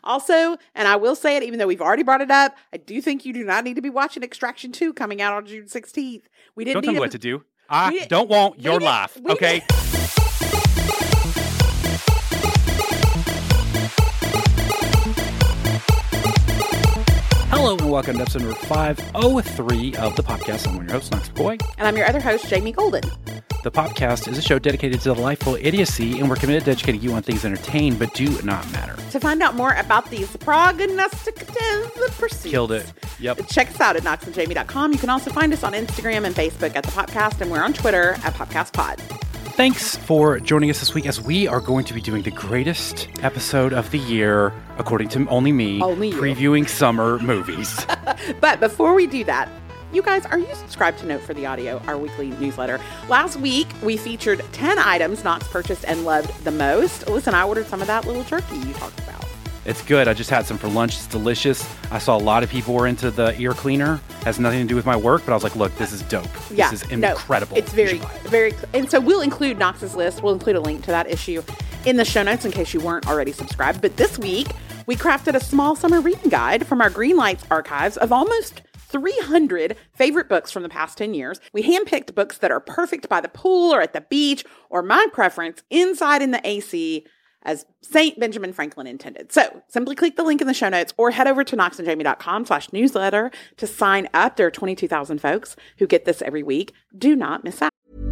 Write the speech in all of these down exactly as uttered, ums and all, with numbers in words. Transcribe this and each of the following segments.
Also, and I will say it, even though we've already brought it up, I do think you do not need to be watching Extraction two coming out on June sixteenth. We didn't Don't need tell me a, what to do. I don't want your did, life, okay? Did. Hello and welcome to episode number five oh three of the podcast. I'm one of your hosts, Knox McCoy. And I'm your other host, Jamie Golden. The podcast is a show dedicated to delightful idiocy, and we're committed to educating you on things that entertain but do not matter. To find out more about these prognosticative pursuits. Killed it. Yep. Check us out at knox and jamie dot com. You can also find us on Instagram and Facebook at The Popcast, and we're on Twitter at PopcastPod. Thanks for joining us this week as we are going to be doing the greatest episode of the year, according to only me, only previewing summer movies. But before we do that, you guys, are you subscribed to Note for the Audio, our weekly newsletter? Last week, we featured ten items Knox purchased and loved the most. Listen, I ordered some of that little turkey you talked about. It's good. I just had some for lunch. It's delicious. I saw a lot of people were into the ear cleaner. Has nothing to do with my work, but I was like, look, this is dope. Yeah, this is incredible. No, it's very, very, and so we'll include Knox's list. We'll include a link to that issue in the show notes in case you weren't already subscribed. But this week, we crafted a small summer reading guide from our Greenlights archives of almost three hundred favorite books from the past ten years. We handpicked books that are perfect by the pool or at the beach, or my preference, inside in the A C, as Saint Benjamin Franklin intended. So simply click the link in the show notes or head over to knox and jamie dot com slash newsletter to sign up. There are twenty-two thousand folks who get this every week. Do not miss out.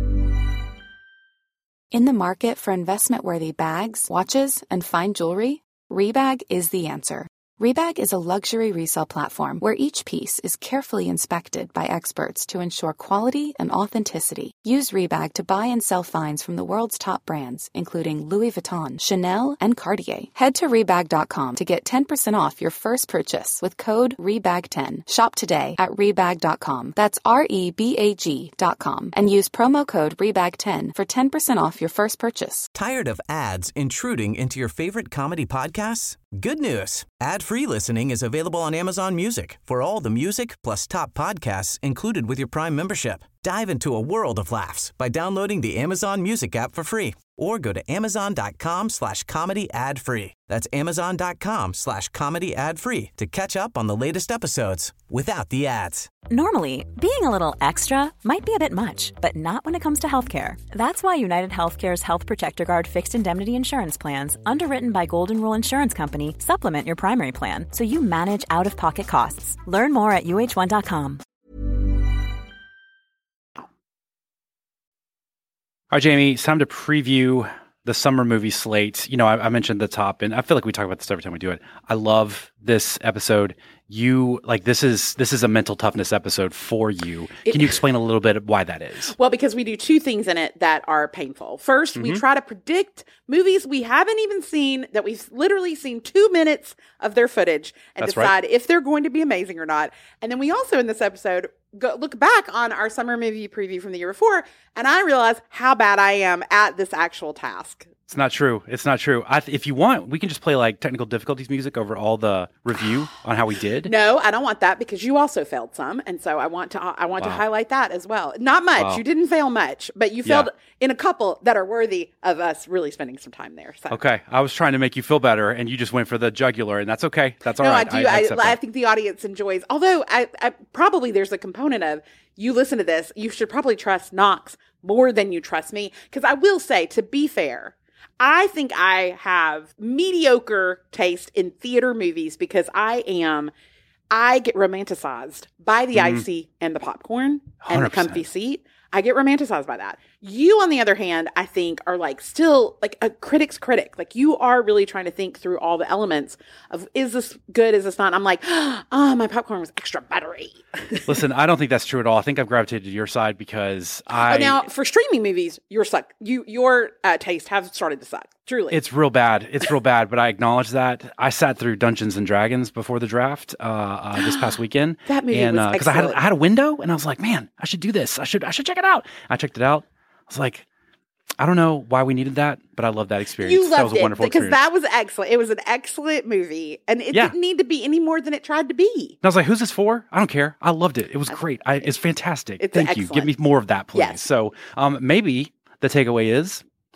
In the market for investment-worthy bags, watches, and fine jewelry, Rebag is the answer. Rebag is a luxury resale platform where each piece is carefully inspected by experts to ensure quality and authenticity. Use Rebag to buy and sell finds from the world's top brands, including Louis Vuitton, Chanel, and Cartier. Head to Rebag dot com to get ten percent off your first purchase with code Rebag ten. Shop today at Rebag dot com. That's R E B A G dot com. And use promo code Rebag ten for ten percent off your first purchase. Tired of ads intruding into your favorite comedy podcasts? Good news. Ad-free listening is available on Amazon Music for all the music plus top podcasts included with your Prime membership. Dive into a world of laughs by downloading the Amazon Music app for free or go to amazon.com slash comedy ad free. That's amazon.com slash comedy ad free to catch up on the latest episodes without the ads. Normally, being a little extra might be a bit much, but not when it comes to healthcare. That's why United Healthcare's Health Protector Guard fixed indemnity insurance plans, underwritten by Golden Rule Insurance Company, supplement your primary plan so you manage out-of-pocket costs. Learn more at U H one dot com. All right, Jamie, it's time to preview the summer movie slate. You know, I, I mentioned the top, and I feel like we talk about this every time we do it. I love this episode. You like this is this is a mental toughness episode for you. Can you explain a little bit why that is? Well, because we do two things in it that are painful. First, mm-hmm. we try to predict movies we haven't even seen, that we've literally seen two minutes of their footage, and That's decide right. if they're going to be amazing or not. And then we also, in this episode, go look back on our summer movie preview from the year before, and I realize how bad I am at this actual task. It's not true. It's not true. I th- if you want, we can just play like technical difficulties music over all the review on how we did. No, I don't want that, because you also failed some, and so I want to I want wow. to highlight that as well. Not much. Wow. You didn't fail much, but you failed yeah. in a couple that are worthy of us really spending some time there. So. Okay, I was trying to make you feel better, and you just went for the jugular, and that's okay. That's all no, right. I do. I, I, I that. think the audience enjoys. Although I, I probably there's a component of you listen to this, you should probably trust Knox more than you trust me, because I will say, to be fair, I think I have mediocre taste in theater movies because I am, I get romanticized by the mm-hmm. icy and the popcorn and the comfy seat. I get romanticized by that. You, on the other hand, I think are like still like a critic's critic. Like you are really trying to think through all the elements of, is this good? Is this not? I'm like, oh, my popcorn was extra buttery. Listen, I don't think that's true at all. I think I've gravitated to your side because I... Oh, now, for streaming movies, your suck. You, your uh, taste have started to suck. Truly. It's real bad. It's real bad, but I acknowledge that. I sat through Dungeons and Dragons before the draft uh, uh, this past weekend. That movie and, was uh, excellent. I had, I had a window, and I was like, man, I should do this. I should I should check it out. I checked it out. I was like, I don't know why we needed that, but I love that experience. You loved that was a it wonderful because experience. that was excellent. It was an excellent movie, and it yeah. didn't need to be any more than it tried to be. And I was like, who's this for? I don't care. I loved it. It was great. I, it's fantastic. It's Thank excellent. you. Give me more of that, please. Yes. So um, maybe the takeaway is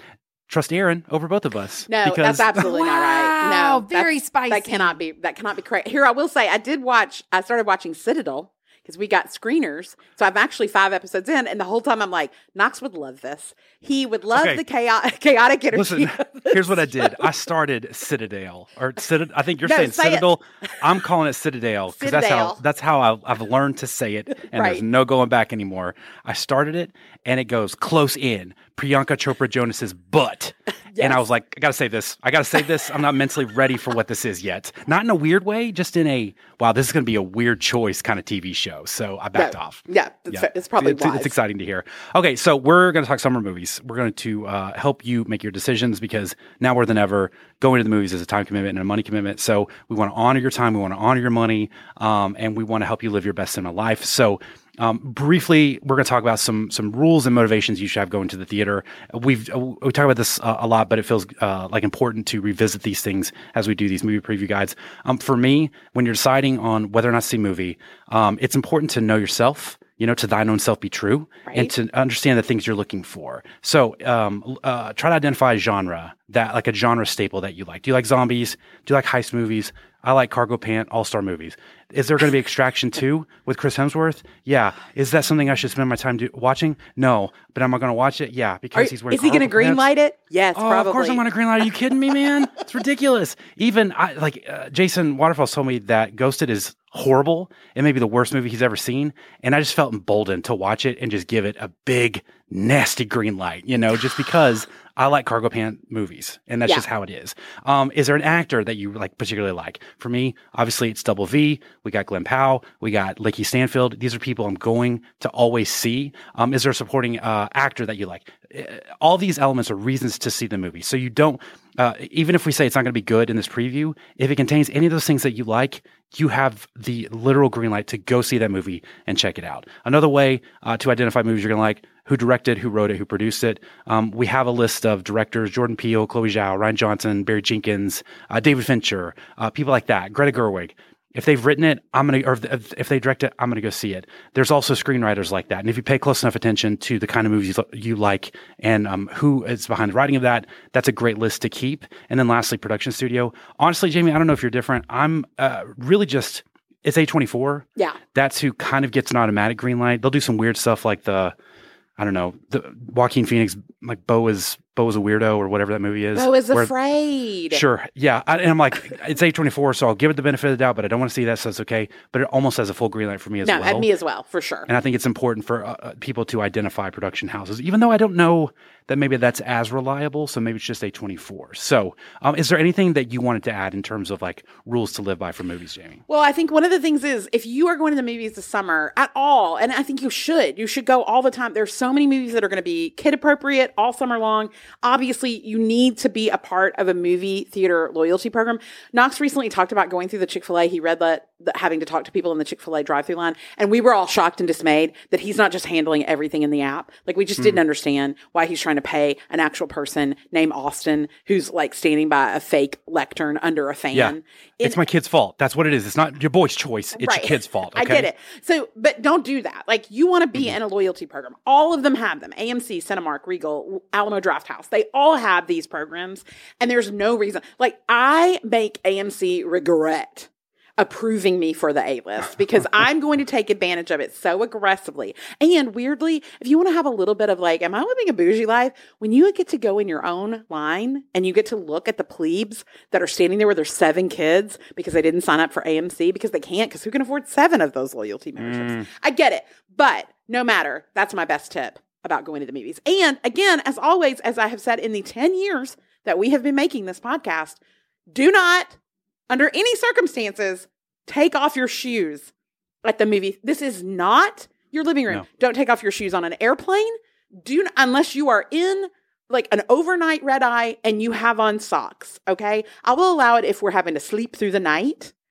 trust Aaron over both of us. No, because, that's absolutely not right. Wow, No, very that's- spicy. That cannot be. That cannot be correct. Here, I will say, I did watch. I started watching Citadel because we got screeners. So I'm actually five episodes in, and the whole time I'm like, Knox would love this. He would love Okay. the chaotic, chaotic energy. Listen, of this here's what I did. show. I started Citadel or Citadel. I think you're No, saying say it. Citadel. I'm calling it Citadel because that's how Citadel. that's how I, I've learned to say it, and Right. there's no going back anymore. I started it, and it goes close in Priyanka Chopra Jonas's butt, and I was like, I gotta say this. I gotta say this. I'm not mentally ready for what this is yet. Not in a weird way, just in a wow. This is gonna be a weird choice kind of T V show. So I backed No. off. Yeah, it's, it's probably it's, wise. it's exciting to hear. Okay, so we're going to talk summer movies. We're going to uh, help you make your decisions because now more than ever, going to the movies is a time commitment and a money commitment. So we want to honor your time, we want to honor your money, um, and we want to help you live your best cinema life. So um, briefly, we're going to talk about some some rules and motivations you should have going to the theater. We've uh, we talk about this uh, a lot, but it feels uh, like important to revisit these things as we do these movie preview guides. Um, for me, when you're deciding on whether or not to see a movie, um, it's important to know yourself. You know, to thine own self be true, Right. and to understand the things you're looking for. So, um, uh, try to identify a genre that, like a genre staple that you like. Do you like zombies? Do you like heist movies? I like cargo pant all-star movies. Is there going to be Extraction two with Chris Hemsworth? Yeah. Is that something I should spend my time do- watching? No. But am I going to watch it? Yeah, because Are- he's wearing. is he going to cargo pants. green light it? Yes, Oh, probably. of course I'm going to green light. Are you kidding me, man? It's ridiculous. Even I like uh, Jason Waterfalls told me that Ghosted is horrible. It may be the worst movie he's ever seen, and I just felt emboldened to watch it and just give it a big, nasty green light. You know, just because I like cargo pant movies, and that's Yeah. just how it is. Um, is there an actor that you like particularly like? For me, obviously, it's Double V. We got Glenn Powell. We got Lakeith Stanfield. These are people I'm going to always see. Um, is there a supporting uh, actor that you like? Uh, All these elements are reasons to see the movie. So you don't, uh, even if we say it's not going to be good in this preview, if it contains any of those things that you like, you have the literal green light to go see that movie and check it out. Another way uh, to identify movies you're going to like: who directed, who wrote it, who produced it. Um, we have a list of directors: Jordan Peele, Chloe Zhao, Rian Johnson, Barry Jenkins, uh, David Fincher, uh, people like that, Greta Gerwig. If they've written it, I'm gonna, or if, if they direct it, I'm gonna go see it. There's also screenwriters like that, and if you pay close enough attention to the kind of movies you, you like and um, who is behind the writing of that, that's a great list to keep. And then lastly, production studio. Honestly, Jamie, I don't know if you're different. I'm uh, really just it's A twenty-four. Yeah. That's who kind of gets an automatic green light. They'll do some weird stuff like the, I don't know, the Joaquin Phoenix, like Bo is Bo is a weirdo or whatever that movie is. Bo is where- afraid. Sure. Yeah. I, and I'm like, it's A twenty-four, so I'll give it the benefit of the doubt, but I don't want to see that, so it's okay. But it almost has a full green light for me as No, well. at me as well, for sure. And I think it's important for uh, uh, people to identify production houses, even though I don't know that maybe that's as reliable. So maybe it's just A twenty-four. So um, is there anything that you wanted to add in terms of like rules to live by for movies, Jamie? Well, I think one of the things is if you are going to the movies this summer at all, and I think you should, you should go all the time. There's so many movies that are going to be kid appropriate all summer long. Obviously, you need to be a part of a movie theater loyalty program. Knox recently talked about going through the Chick-fil-A. He read that, that having to talk to people in the Chick-fil-A drive-through line. And we were all shocked and dismayed that he's not just handling everything in the app. Like we just didn't understand why he's trying to pay an actual person named Austin who's like standing by a fake lectern under a fan. Yeah. In- It's my kid's fault. That's what it is. It's not your boy's choice. It's Right. your kid's fault. Okay? I get it. So, but don't do that. Like, you want to be Mm-hmm. in a loyalty program. All of them have them. A M C, Cinemark, Regal, Alamo Drafthouse. They all have these programs. And there's no reason. Like, I make A M C regret approving me for the A-list because I'm going to take advantage of it so aggressively. And weirdly, if you want to have a little bit of like, am I living a bougie life? When you get to go in your own line and you get to look at the plebes that are standing there with their seven kids because they didn't sign up for A M C because they can't, because who can afford seven of those loyalty memberships? Mm. I get it. But no matter, that's my best tip about going to the movies. And again, as always, as I have said in the ten years that we have been making this podcast, do not, under any circumstances, take off your shoes at the movie. This is not your living room. No. Don't take off your shoes on an airplane. Do n- unless you are in like an overnight red eye and you have on socks. Okay, I will allow it if we're having to sleep through the night.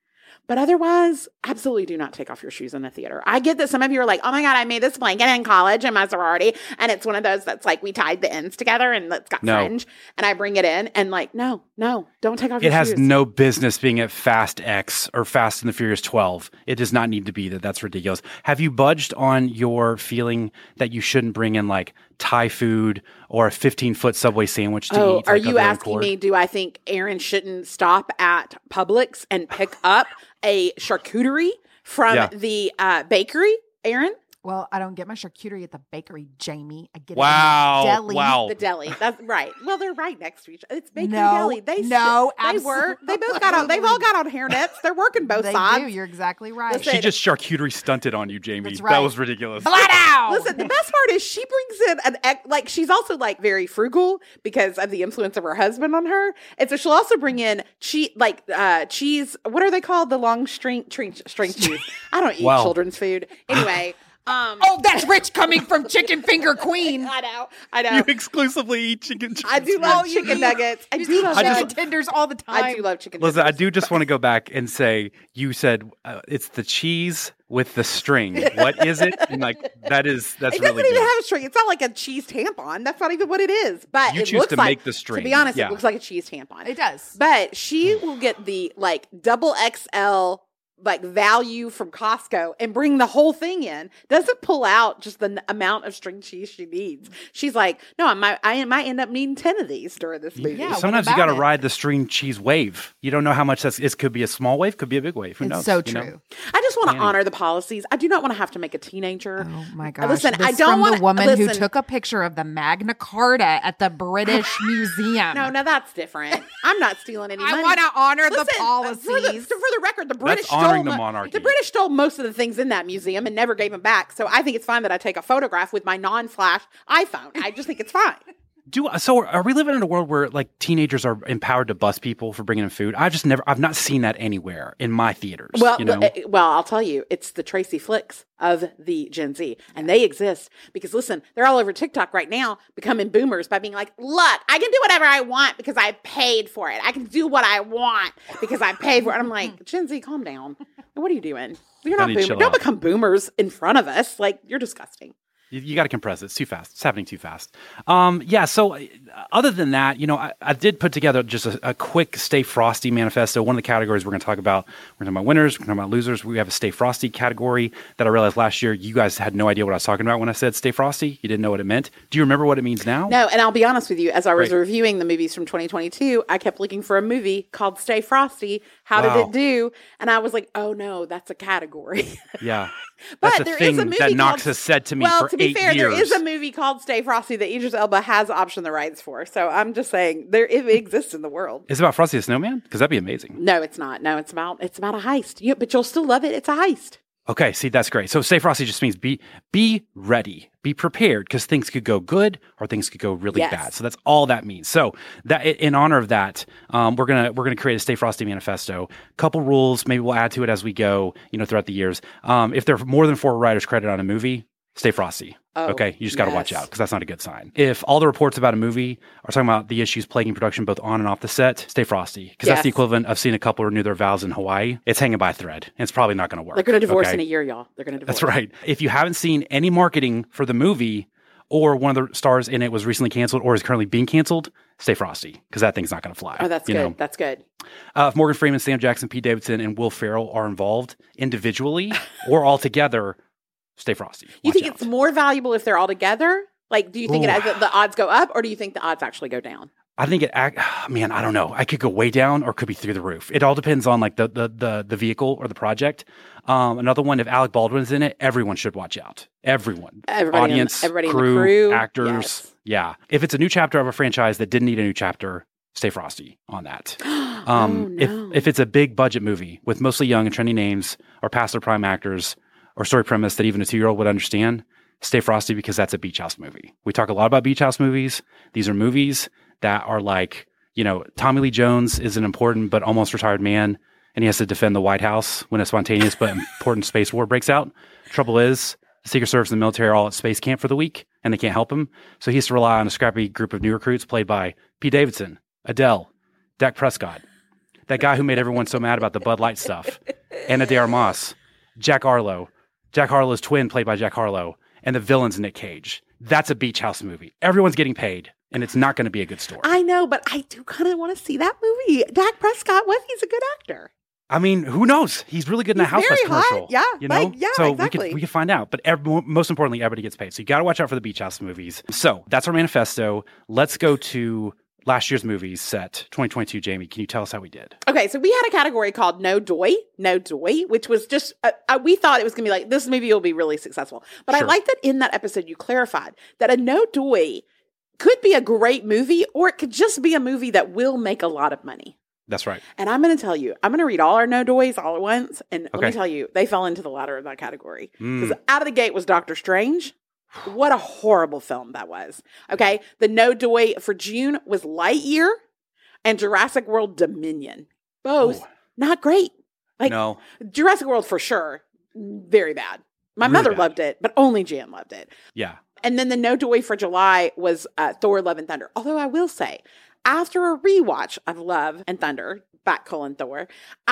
But otherwise, absolutely do not take off your shoes in the theater. I get that some of you are like, oh my God, I made this blanket in college in my sorority. And it's one of those that's like, we tied the ends together and it's got No. fringe. And I bring it in and like, no, no, don't take off It your has shoes. no business being at Fast X or Fast and the Furious twelve. It does not need to be that. That's ridiculous. Have you budged on your feeling that you shouldn't bring in like Thai food or a fifteen-foot Subway sandwich to Oh, eat? are like, of you your own asking accord? me, do I think Aaron shouldn't stop at Publix and pick up a charcuterie from Yeah. the uh, bakery, Aaron? Well, I don't get my charcuterie at the bakery, Jamie. I get Wow. it at the deli. Wow. The deli. That's right. Well, they're right next to each other. It's Bacon No, Deli. They no, they work. They both got on. They've all got on hairnets. They're working both They sides. do. You're exactly right. Listen, She just charcuterie stunted on you, Jamie. That's That right. was ridiculous. Flat out. Listen, the best part is she brings in an ec- like she's also like very frugal because of the influence of her husband on her, and so she'll also bring in cheese like uh cheese. What are they called? The long string string, string cheese. I don't eat Wow. children's food anyway. Um, Oh, that's rich coming from Chicken Finger Queen. I know, I know. You exclusively eat chicken. I do love chicken nuggets. I do love I chicken just- tenders all the time. I do love chicken. Listen, I nuggets. do just want to go back and say you said uh, it's the cheese with the string. What is it? And like that is that's It doesn't really even good. have a string. It's not like a cheese tampon. That's not even what it is. But You it choose looks to like, make the To string. be honest, Yeah. it looks like a cheese tampon. It does. But she will get the like double X L like value from Costco and bring the whole thing in. Doesn't pull out just the n- amount of string cheese she needs. She's like, no, I might I might end up needing ten of these during this movie. Yeah, what Sometimes you about got to it? ride the string cheese wave. You don't know how much that's. It could be a small wave, could be a big wave. Who It's knows? so you know? true. I just want to Man. honor the policies. I do not want to have to make a teenager. Oh my gosh! Listen, This I don't from want the woman who listen, took a picture of the Magna Carta at the British Museum. No, no, that's different. I'm not stealing any I money. want to honor Listen, the uh, For the, policies. for the record, the British honoring stole the mo- monarchy. The British stole most of the things in that museum and never gave them back. So I think it's fine that I take a photograph with my non-flash iPhone. I just think it's fine. Do so? Are we living in a world where like teenagers are empowered to bust people for bringing in food? I've just never. I've not seen that anywhere in my theaters. Well, you know? uh, well, I'll tell you, it's the Tracy Flicks of the Gen Z, and they exist because listen, they're all over TikTok right now, becoming boomers by being like, "Look, I can do whatever I want because I paid for it. I can do what I want because I paid for it." I'm like, Gen Z, calm down. What are you doing? You're not Gotta chill boomers. Don't out. become boomers in front of us. Like you're disgusting. You, you got to compress it. It's too fast. It's happening too fast. Um, yeah. So, uh, other than that, you know, I, I did put together just a, a quick Stay Frosty manifesto. One of the categories we're going to talk about, we're going to talk about winners, we're going to talk about losers. We have a Stay Frosty category that I realized last year you guys had no idea what I was talking about when I said Stay Frosty. You didn't know what it meant. Do you remember what it means now? No, and I'll be honest with you. As I was Right. reviewing the movies from twenty twenty-two, I kept looking for a movie called Stay Frosty. How Wow. did it do? And I was like, oh no, that's a category. Yeah. But That's a there is thing a movie that Knox called- has said to me well, for to be eight fair, years. there is a movie called Stay Frosty that Idris Elba has optioned the rights for. So I'm just saying there it exists in the world. Is it about Frosty the Snowman? Because that'd be amazing. No, it's not. No, it's about it's about a heist. You, but you'll still love it. It's a heist. Okay, see, that's great. So Stay Frosty just means be be ready, be prepared, because things could go good or things could go really Yes. bad. So that's all that means. So that in honor of that, um, we're gonna we're gonna create a Stay Frosty manifesto. Couple rules, maybe we'll add to it as we go, you know, throughout the years. Um, if there are more than four writers credited on a movie, Stay Frosty. Oh, okay, you just got to watch yes. out because that's not a good sign. If all the reports about a movie are talking about the issues plaguing production both on and off the set, stay frosty because that's the Yes. equivalent of seeing a couple renew their vows in Hawaii. It's hanging by a thread. And it's probably not going to work. They're going to divorce okay? in a year, y'all. They're going to divorce. That's right. If you haven't seen any marketing for the movie or one of the stars in it was recently canceled or is currently being canceled, stay frosty because that thing's not going to fly. Oh, that's you good. know? That's good. Uh, if Morgan Freeman, Sam Jackson, Pete Davidson, and Will Ferrell are involved individually or all together, stay frosty. You Watch think out. it's more valuable if they're all together? Like, do you think it Ooh. has, the odds go up, or do you think the odds actually go down? I think it, act- man, I don't know. I could go way down or could be through the roof. It all depends on like the the the, the vehicle or the project. Um, another one, if Alec Baldwin's in it, everyone should watch out. Everyone, Everybody in- audience, everybody in the crew, crew, actors. yes. Yeah, if it's a new chapter of a franchise that didn't need a new chapter, stay frosty on that. Um, Oh, no. If if it's a big budget movie with mostly young and trendy names or past their prime actors or story premise that even a two year old would understand, stay frosty because that's a beach house movie. We talk a lot about beach house movies. These are movies that are like, you know, Tommy Lee Jones is an important but almost retired man, and he has to defend the White House when a spontaneous but important space war breaks out. Trouble is, the Secret Service and the military are all at space camp for the week, and they can't help him. So he has to rely on a scrappy group of new recruits played by Pete Davidson, Adele, Dak Prescott, that guy who made everyone so mad about the Bud Light stuff. Anna de Armas, Jack Harlow, Jack Harlow's twin played by Jack Harlow, and the villain's Nick Cage. That's a beach house movie. Everyone's getting paid, and it's not going to be a good story. I know, but I do kind of want to see that movie. Dak Prescott, what? He's a good actor. I mean, who knows? He's really good in He's a Housewives very hot. commercial. Yeah, you know, like, yeah, so exactly. we can we can find out. But every, most importantly, everybody gets paid. So you got to watch out for the beach house movies. So that's our manifesto. Let's go to last year's movies set, twenty twenty-two. Jamie, can you tell us how we did? Okay, so we had a category called No Doy, No Doy, which was just, uh, uh, we thought it was going to be like, this movie will be really successful. But Sure. I like that in that episode you clarified that a No Doy could be a great movie, or it could just be a movie that will make a lot of money. That's right. And I'm going to tell you, I'm going to read all our no doys all at once. And let Okay. me tell you, they fell into the latter of that category. Mm. Because out of the gate was Doctor Strange. What a horrible film that was. Okay. The no doy for June was Lightyear and Jurassic World Dominion. Both Ooh. not great. Like No. Jurassic World for sure, very bad. My Really mother bad. loved it, but only Jan loved it. Yeah. And then the no doy for July was uh, Thor: Love and Thunder. Although I will say, after a rewatch of Love and Thunder, back colon Thor,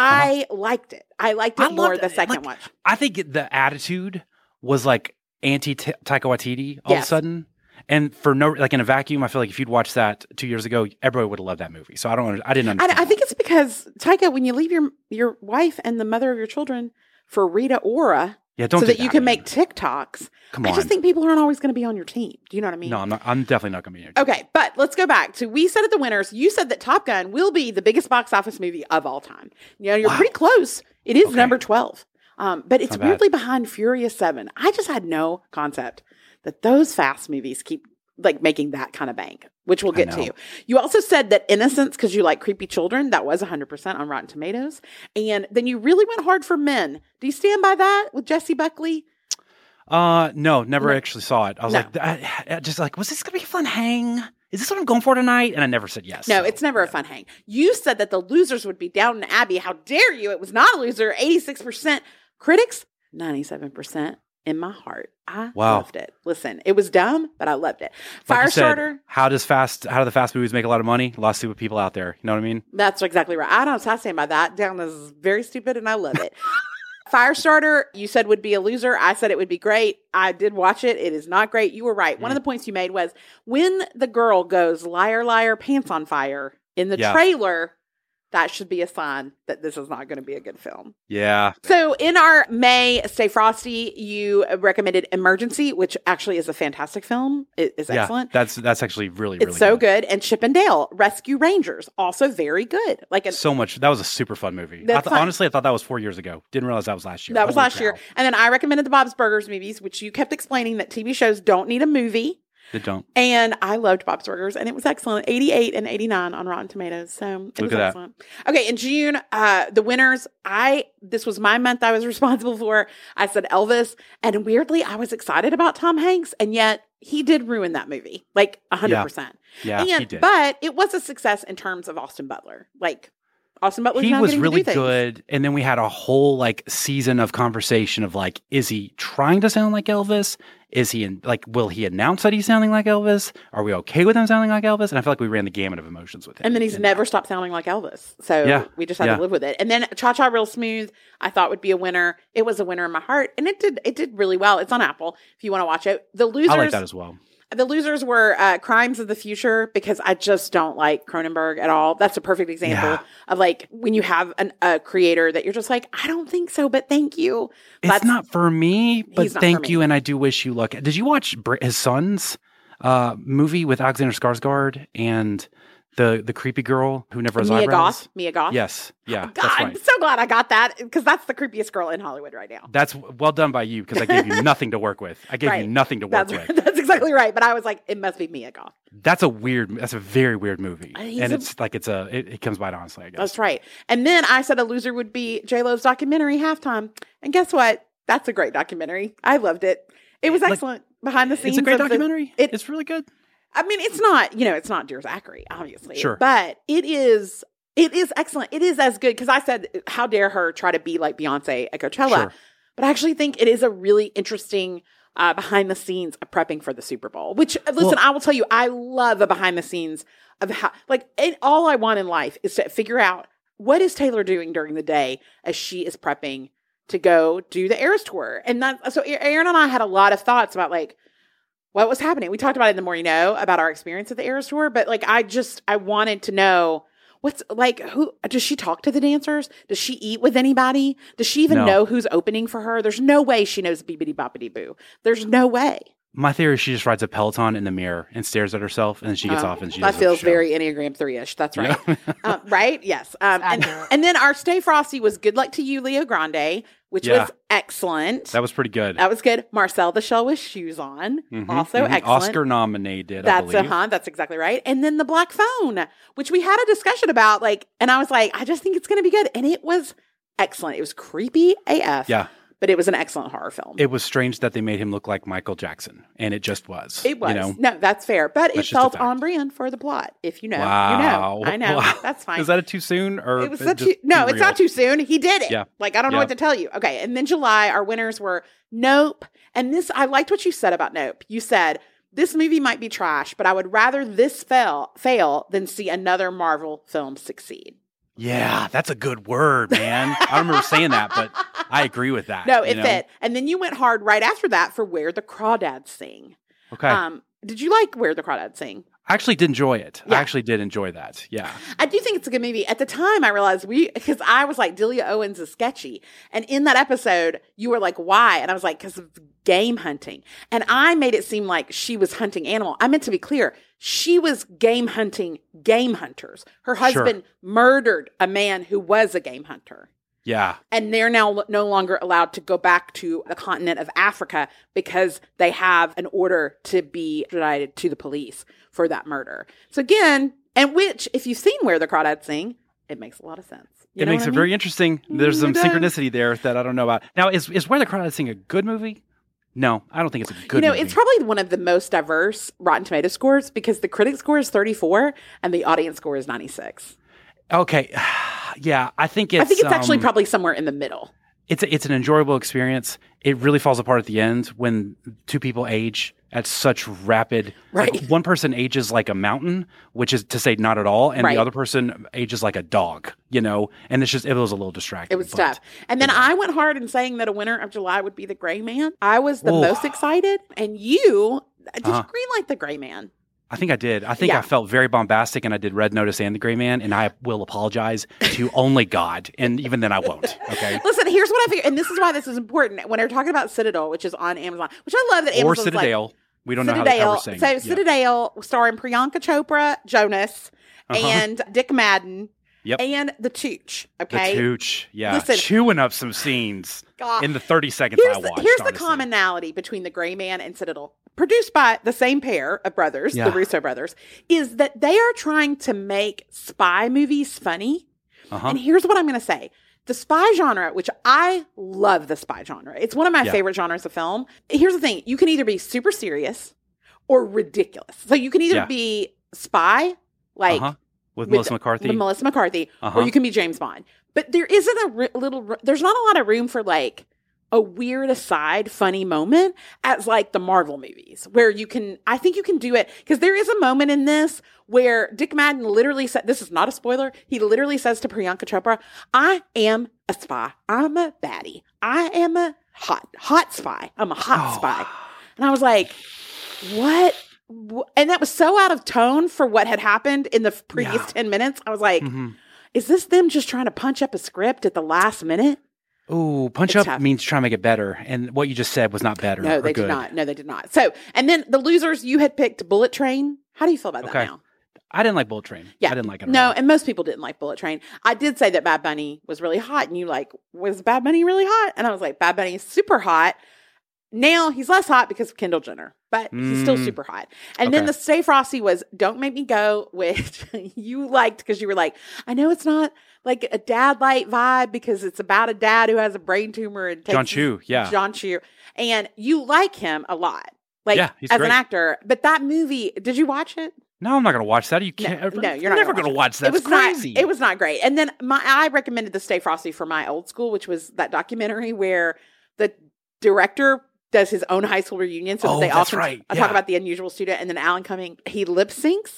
I liked it. I liked it Uh-huh. I more loved the it. second Like, watch. I think the attitude was like anti Taika Waititi all of Yes. a sudden. And for no, like in a vacuum, I feel like if you'd watched that two years ago, everybody would have loved that movie. So I don't, under- I didn't And understand. I think it's because Taika, when you leave your your wife and the mother of your children for Rita Ora, yeah, don't so do that you can man. make TikToks, Come I on. just think people aren't always going to be on your team. Do you know what I mean? No, I'm not. I'm definitely not going to be. Here. Okay, but let's go back to we said at the winners. You said that Top Gun will be the biggest box office movie of all time. You know, you're Wow. pretty close. It is Okay. number twelve, um, but it's Not bad. weirdly behind Furious Seven. I just had no concept that those fast movies keep like making that kind of bank, which we'll I get know. to. You also said that Innocence, because you like creepy children, that was one hundred percent on Rotten Tomatoes, and then you really went hard for Men. Do you stand by that with Jesse Buckley? Uh, no, never No. actually saw it. I was No. like, I, I just like, was this going to be a fun hang? Is this what I'm going for tonight? And I never said yes. No, so, it's never a fun hang. You said that the losers would be Downton Abbey. How dare you? It was not a loser. eighty-six percent. Critics, ninety-seven percent in my heart. I Wow. loved it. Listen, it was dumb, but I loved it. Like you said, Firestarter, how does fast? How do the fast movies make a lot of money? A lot of stupid people out there. You know what I mean? that's exactly right. I don't I stand by that. Down is very stupid and I love it. Firestarter, you said would be a loser. I said it would be great. I did watch it. It is not great. You were right. One of the points you made was when the girl goes liar, liar, pants on fire in the Yeah. trailer, that should be a sign that this is not going to be a good film. Yeah. So in our May Stay Frosty, you recommended Emergency, which actually is a fantastic film. It is Yeah. excellent. That's that's actually really It's really so good. And Chip and Dale, Rescue Rangers, also very good. Like an, So much. That was a super fun movie. I That's th- fun. honestly, I thought that was four years ago. Didn't realize that was last year. that was Holy last year. cow. And then I recommended the Bob's Burgers movies, which you kept explaining that T V shows don't need a movie. They don't. And I loved Bob's Burgers, and it was excellent. eighty-eight and eighty-nine on Rotten Tomatoes. So it Look was at that. excellent. Okay, in June, uh, the winners, I this was my month I was responsible for. I said Elvis, and weirdly, I was excited about Tom Hanks, and yet he did ruin that movie, like one hundred percent. Yeah, and, he did. But it was a success in terms of Austin Butler. Like, Austin Butler's He now was getting to really do things. good. And then we had a whole like season of conversation of like, is he trying to sound like Elvis? Is he in like, will he announce that he's sounding like Elvis? Are we okay with him sounding like Elvis? And I feel like we ran the gamut of emotions with him. And then he's And, never stopped sounding like Elvis. So Yeah, we just had yeah. to live with it. And then Cha Cha Real Smooth, I thought would be a winner. It was a winner in my heart. And it did it did really well. It's on Apple if you want to watch it. The losers I like that as well. The losers were uh, Crimes of the Future, because I just don't like Cronenberg at all. That's a perfect example Yeah. of like when you have an, a creator that you're just like, I don't think so, but thank you. It's That's not for me, but He's not for thank me. you. And I do wish you luck. Did you watch Br- his son's uh, movie with Alexander Skarsgård and the the creepy girl who never has Mia eyebrows? Goth. Mia Goth. Yes. Yeah. God, that's I'm right. so glad I got that, because that's the creepiest girl in Hollywood right now. That's well done by you, because I gave you nothing to work with. I gave Right. you nothing to work That's with. that's exactly right. But I was like, it must be Mia Goth. That's a weird. That's a very weird movie, Uh, he's and a- it's like it's a. It, it comes by honestly, I guess. That's right. And then I said a loser would be J Lo's documentary Halftime. And guess what? That's a great documentary. I loved it. It was Like, excellent behind the scenes. It's a great of the- documentary. it- it's really good. I mean, it's not, you know, it's not Dear Zachary, obviously. Sure. But it is, it is excellent. It is as good, because I said, how dare her try to be like Beyonce at Coachella. Sure. But I actually think it is a really interesting uh, behind the scenes of prepping for the Super Bowl, which, uh, listen, Well- I will tell you, I love a behind the scenes of how, like, it, all I want in life is to figure out what is Taylor doing during the day as she is prepping to go do the Eras Tour? And that, so Aaron and I had a lot of thoughts about like, what was happening. We talked about it in The More You Know about our experience at the Eras Tour, but like, I just, I wanted to know what's like, who, does she talk to the dancers? Does she eat with anybody? Does she even No. know who's opening for her? There's no way she knows Bibbidi Boppity Boo. There's no way. My theory is she just rides a Peloton in the mirror and stares at herself, and then she gets Oh, off and she that does feels a show. very Enneagram three-ish. That's right. Yeah. um, right? Yes. Um, and, accurate. and then our Stay Frosty was Good Luck to You, Leo Grande, which Yeah. was excellent. That was pretty good. That was good. Marcel the Shell with Shoes On. Mhm, Also mhm. excellent. Oscar nominated, I That's believe. uh-huh. That's exactly right. And then the Black Phone, which we had a discussion about, like, and I was like, I just think it's going to be good. And it was excellent. It was creepy A F. Yeah. But it was an excellent horror film. It was strange that they made him look like Michael Jackson, and it just was. It was. You know? No, that's fair. But That's it just a felt fact. on brand for the plot. If you know, Wow. you know. I know. Wow. That's fine. Is that a too soon? Or It was is such just too, no, too it's not real? too soon. He did it. Yeah. Like, I don't know Yeah. what to tell you. Okay. And then July, our winners were Nope. And this, I liked what you said about Nope. You said, this movie might be trash, but I would rather this fail, fail than see another Marvel film succeed. Yeah, that's a good word, man. I don't remember saying that, but I agree with that. No, you it know? fit. And then you went hard right after that for Where the Crawdads Sing. Okay. Um, did you like Where the Crawdads Sing? I actually did enjoy it. Yeah. I actually did enjoy that. Yeah. I do think it's a good movie. At the time, I realized we, because I was like, Delia Owens is sketchy. And in that episode, you were like, why? And I was like, because of game hunting. And I made it seem like she was hunting animal. I meant to be clear. She was game hunting game hunters. Her husband murdered a man who was a game hunter. Yeah. And they're now no longer allowed to go back to the continent of Africa because they have an order to be extradited to the police for that murder. So again, and which, if you've seen Where the Crawdads Sing, it makes a lot of sense. You it know makes what it I mean? very interesting. There's Mm, some it does. synchronicity there that I don't know about. Now, is is Where the Crawdads Sing a good movie? No, I don't think it's a good You know, movie. it's probably one of the most diverse Rotten Tomato scores because the critic score is thirty-four and the audience score is ninety-six. Okay. Yeah, I think it's I think it's actually um, probably somewhere in the middle. it's a, it's an enjoyable experience. It really falls apart at the end when two people age at such rapid. Right. Like one person ages like a mountain, which is to say not at all, and Right. the other person ages like a dog. You know, and it's just it was a little distracting. It was but- tough. And then I went hard in saying that a winner of July would be The Gray Man. I was the Ooh. most excited. And you, did Uh-huh. you greenlight The Gray Man? I think I did. I think Yeah. I felt very bombastic, and I did Red Notice and The Gray Man, and I will apologize to only God, and even then I won't. Okay. Listen, here's what I figure, and this is why this is important. When they're talking about Citadel, which is on Amazon, which I love that Or Amazon's Citadel. like, we don't know how, Citadel. how we're saying so it. Yeah. Citadel, starring Priyanka Chopra, Jonas, Uh-huh. and Dick Madden, Yep. and the Tooch. The Okay, Tooch. Yeah. Listen. Chewing up some scenes God. in the thirty seconds Here's I the, watched. here's the honestly. commonality between The Gray Man and Citadel, produced by the same pair of brothers, Yeah. the Russo brothers, is that they are trying to make spy movies funny. Uh-huh. And here's what I'm going to say. The spy genre, which I love the spy genre. It's one of my Yeah. favorite genres of film. Here's the thing. You can either be super serious or ridiculous. So you can either Yeah. be spy, like Uh-huh. With, with- Melissa McCarthy. with Melissa McCarthy, Uh-huh. or you can be James Bond. But there isn't a ri- little, ri- there's not a lot of room for like a weird aside funny moment as like the Marvel movies where you can, I think you can do it because there is a moment in this where Dick Madden literally said, this is not a spoiler. He literally says to Priyanka Chopra, I am a spy. I'm a baddie. I am a hot, hot spy. I'm a hot Oh. spy. And I was like, what? Wh- And that was so out of tone for what had happened in the f- previous Yeah. ten minutes. I was like, Mhm. is this them just trying to punch up a script at the last minute? Ooh, punch It's up tough. means try and make it better. And what you just said was not better. No, or they good. did not. No, they did not. So, and then the losers, you had picked Bullet Train. How do you feel about Okay. that now? I didn't like Bullet Train. Yeah. I didn't like it at No, all. and most people didn't like Bullet Train. I did say that Bad Bunny was really hot, and you like, was Bad Bunny really hot? And I was like, Bad Bunny is super hot. Now he's less hot because of Kendall Jenner, but he's still Mm. super hot. And then Okay. the Stay Frosty was Don't Make Me Go, which you liked because you were like, I know it's not like a dad light vibe because it's about a dad who has a brain tumor and takes John his- Chu, yeah. John Chu. And you like him a lot. Like Yeah, he's as great. an actor. But that movie, did you watch it? No, I'm not going to watch that. You No, can't. no, you're not never gonna going to watch that. It was It's crazy. not. It was not great. And then my I recommended the Stay Frosty for my old school, which was that documentary where the director does his own high school reunion. So that Oh, they all that's can right. I Yeah. talk about the unusual student, and then Alan Cumming he lip syncs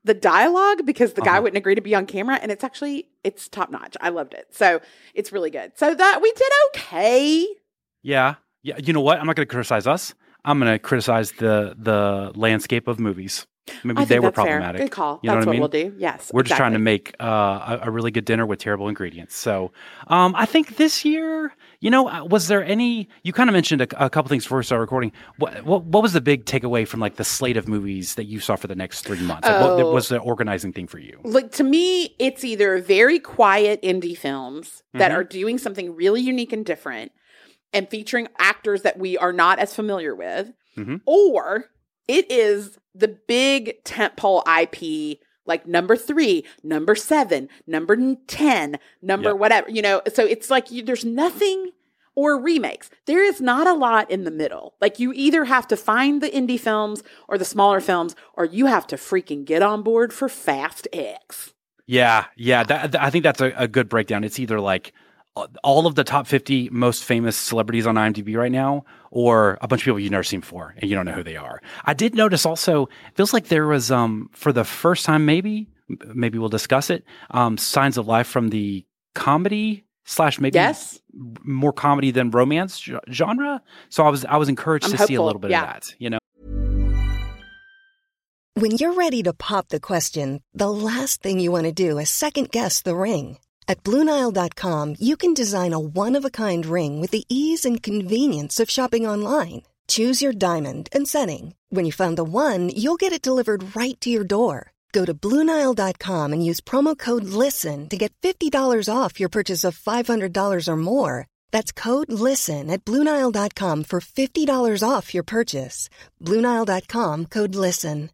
the dialogue because the guy Uh-huh. wouldn't agree to be on camera, and it's actually it's top notch. I loved it. So it's really good. So that we did okay. Yeah. Yeah. You know what? I'm not going to criticize us. I'm going to criticize the the landscape of movies. Maybe I think they were that's fair. problematic. Good call. You know That's what I what, mean? we'll do. Yes. We're just trying to exactly. make uh, a, a really good dinner with terrible ingredients. So um, I think this year, you know, uh, was there any, you kind of mentioned a, a couple things before we started recording. What, what what was the big takeaway from like the slate of movies that you saw for the next three months? Like, Oh. what was the organizing thing for you? Like, to me, it's either very quiet indie films that Mhm. are doing something really unique and different and featuring actors that we are not as familiar with, Mhm. or it is the big tentpole I P, like number three, number seven, number ten, number Yep. whatever, you know. So it's like you, there's nothing, or remakes. There is not a lot in the middle. Like, you either have to find the indie films or the smaller films, or you have to freaking get on board for Fast X. Yeah, yeah. That, I think that's a, a good breakdown. It's either like all of the top fifty most famous celebrities on IMDb right now, or a bunch of people you've never seen before and you don't know who they are. I did notice also, it feels like there was, um, for the first time, maybe, maybe we'll discuss it, um, signs of life from the comedy slash maybe Yes. more comedy than romance ge- genre. So I was, I was encouraged I'm to see a hopeful, little bit yeah. of that, you know? When you're ready to pop the question, the last thing you want to do is second-guess the ring. At Blue Nile dot com, you can design a one-of-a-kind ring with the ease and convenience of shopping online. Choose your diamond and setting. When you find the one, you'll get it delivered right to your door. Go to Blue Nile dot com and use promo code LISTEN to get fifty dollars off your purchase of five hundred dollars or more. That's code LISTEN at Blue Nile dot com for fifty dollars off your purchase. Blue Nile dot com, code LISTEN.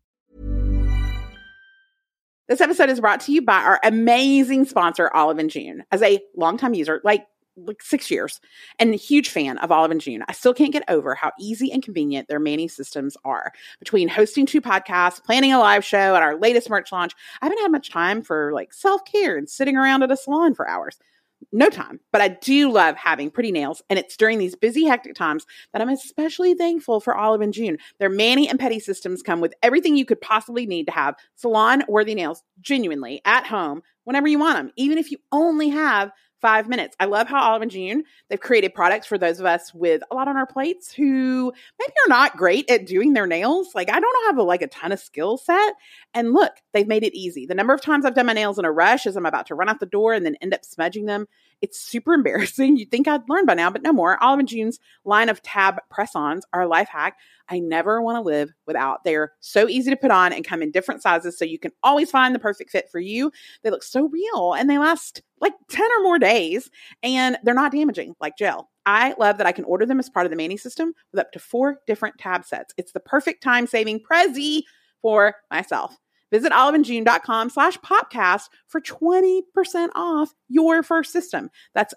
This episode is brought to you by our amazing sponsor, Olive and June. As a longtime user, like like six years, and a huge fan of Olive and June, I still can't get over how easy and convenient their Manny systems are. Between hosting two podcasts, planning a live show, and our latest merch launch, I haven't had much time for like self-care and sitting around at a salon for hours. No time, but I do love having pretty nails, and it's during these busy, hectic times that I'm especially thankful for Olive and June. Their Manny and Petty systems come with everything you could possibly need to have salon-worthy nails genuinely at home whenever you want them, even if you only have five minutes. I love how Olive and June, they've created products for those of us with a lot on our plates who maybe are not great at doing their nails. Like, I don't have a, like a ton of skill set. And look, they've made it easy. The number of times I've done my nails in a rush as I'm about to run out the door and then end up smudging them, it's super embarrassing. You'd think I'd learned by now, but no more. Olive and June's line of tab press-ons are a life hack I never want to live without. They're so easy to put on and come in different sizes, so you can always find the perfect fit for you. They look so real, and they last like ten or more days, and they're not damaging like gel. I love that I can order them as part of the Manny system with up to four different tab sets. It's the perfect time-saving Prezi for myself. Visit oliveandjune.com slash podcast for twenty percent off your first system. That's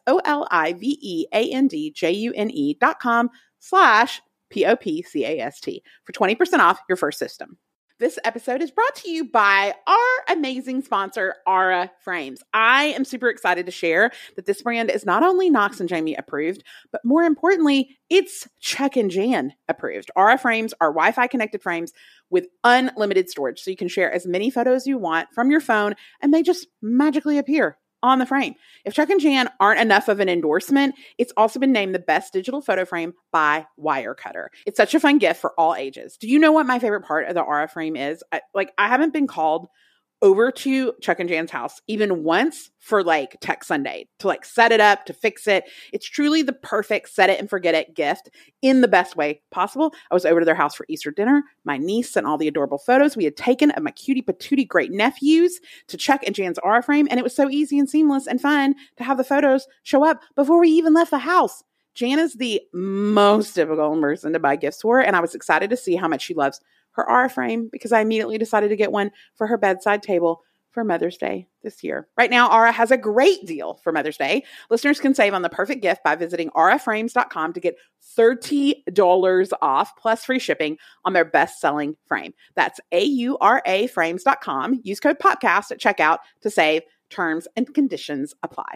O-L-I-V-E-A-N-D-J-U-N-E dot com slash P O P C A S T for twenty percent off your first system. This episode is brought to you by our amazing sponsor, Aura Frames. I am super excited to share that this brand is not only Knox and Jamie approved, but more importantly, it's Chuck and Jan approved. Aura Frames are Wi-Fi connected frames with unlimited storage, so you can share as many photos you want from your phone, and they just magically appear on the frame. If Chuck and Jan aren't enough of an endorsement, it's also been named the best digital photo frame by Wirecutter. It's such a fun gift for all ages. Do you know what my favorite part of the Aura frame is? I, like, I haven't been called over to Chuck and Jan's house even once for like Tech Sunday to like set it up, to fix it. It's truly the perfect set it and forget it gift in the best way possible. I was over to their house for Easter dinner. My niece sent all the adorable photos we had taken of my cutie patootie great nephews to Chuck and Jan's Aura frame. And it was so easy and seamless and fun to have the photos show up before we even left the house. Jan is the most difficult person to buy gifts for, and I was excited to see how much she loves her Aura frame because I immediately decided to get one for her bedside table for Mother's Day this year. Right now, Aura has a great deal for Mother's Day. Listeners can save on the perfect gift by visiting aura frames dot com to get thirty dollars off plus free shipping on their best-selling frame. That's A U R A frames dot com. Use code podcast at checkout to save. Terms and conditions apply.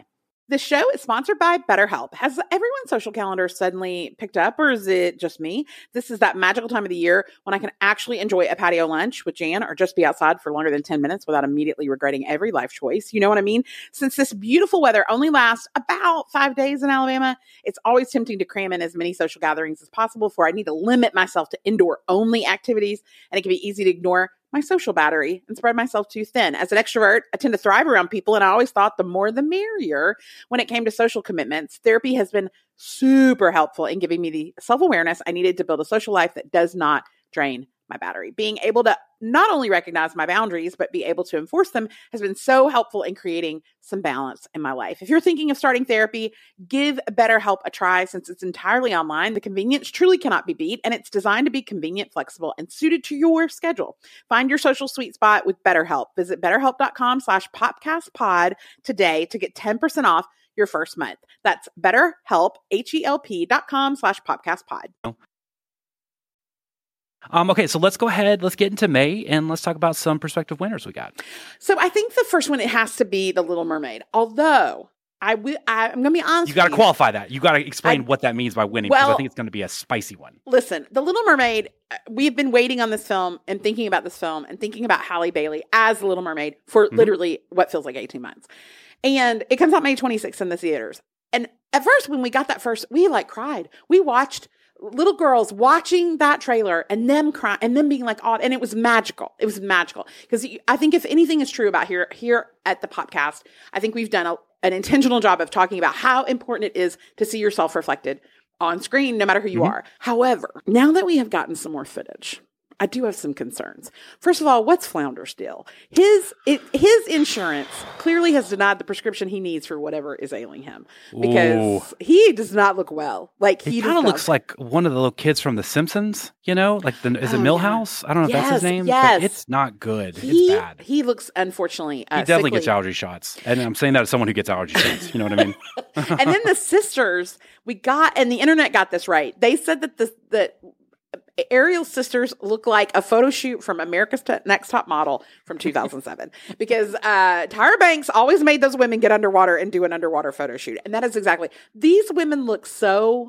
The show is sponsored by BetterHelp. Has everyone's social calendar suddenly picked up, or is it just me? This is that magical time of the year when I can actually enjoy a patio lunch with Jan or just be outside for longer than ten minutes without immediately regretting every life choice. You know what I mean? Since this beautiful weather only lasts about five days in Alabama, it's always tempting to cram in as many social gatherings as possible, for I need to limit myself to indoor-only activities, and it can be easy to ignore my social battery and spread myself too thin. As an extrovert, I tend to thrive around people, and I always thought the more the merrier when it came to social commitments. Therapy has been super helpful in giving me the self-awareness I needed to build a social life that does not drain my battery. Being able to not only recognize my boundaries, but be able to enforce them has been so helpful in creating some balance in my life. If you're thinking of starting therapy, give BetterHelp a try. Since it's entirely online, the convenience truly cannot be beat, and it's designed to be convenient, flexible, and suited to your schedule. Find your social sweet spot with BetterHelp. Visit betterhelp.com slash popcastpod today to get ten percent off your first month. That's BetterHelp, H-E-L-P dot com slash popcastpod. Um, okay, so let's go ahead. Let's get into May, and let's talk about some prospective winners we got. So I think the first one, it has to be The Little Mermaid. Although I will, I, I'm going to be honest. You got to with qualify that. You got to explain I, what that means by winning, well, because I think it's going to be a spicy one. Listen, The Little Mermaid. We've been waiting on this film and thinking about this film and thinking about Halle Bailey as The Little Mermaid for mm-hmm. literally what feels like eighteen months, and it comes out May twenty-sixth in the theaters. And at first, when we got that first, we like cried. We watched. Little girls watching that trailer and them crying and them being like, oh, and it was magical. It was magical. Because I think if anything is true about here, here at the podcast, I think we've done a, an intentional job of talking about how important it is to see yourself reflected on screen, no matter who you mm-hmm. are. However, now that we have gotten some more footage, I do have some concerns. First of all, what's Flounder's deal? His it, his insurance clearly has denied the prescription he needs for whatever is ailing him, because Ooh. he does not look well. Like he, he kind of looks like one of the little kids from The Simpsons. You know, like the is it oh, Millhouse? Yeah. I don't know if yes, that's his name. Yes, but it's not good. He, it's bad. He looks unfortunately. Uh, he definitely sickly. gets allergy shots, and I'm saying that as someone who gets allergy shots. You know what I mean? And then the sisters, we got, and the internet got this right. They said that the that. Ariel's sisters look like a photo shoot from America's Next Top Model from two thousand seven, because uh, Tyra Banks always made those women get underwater and do an underwater photo shoot. And that is exactly, these women look so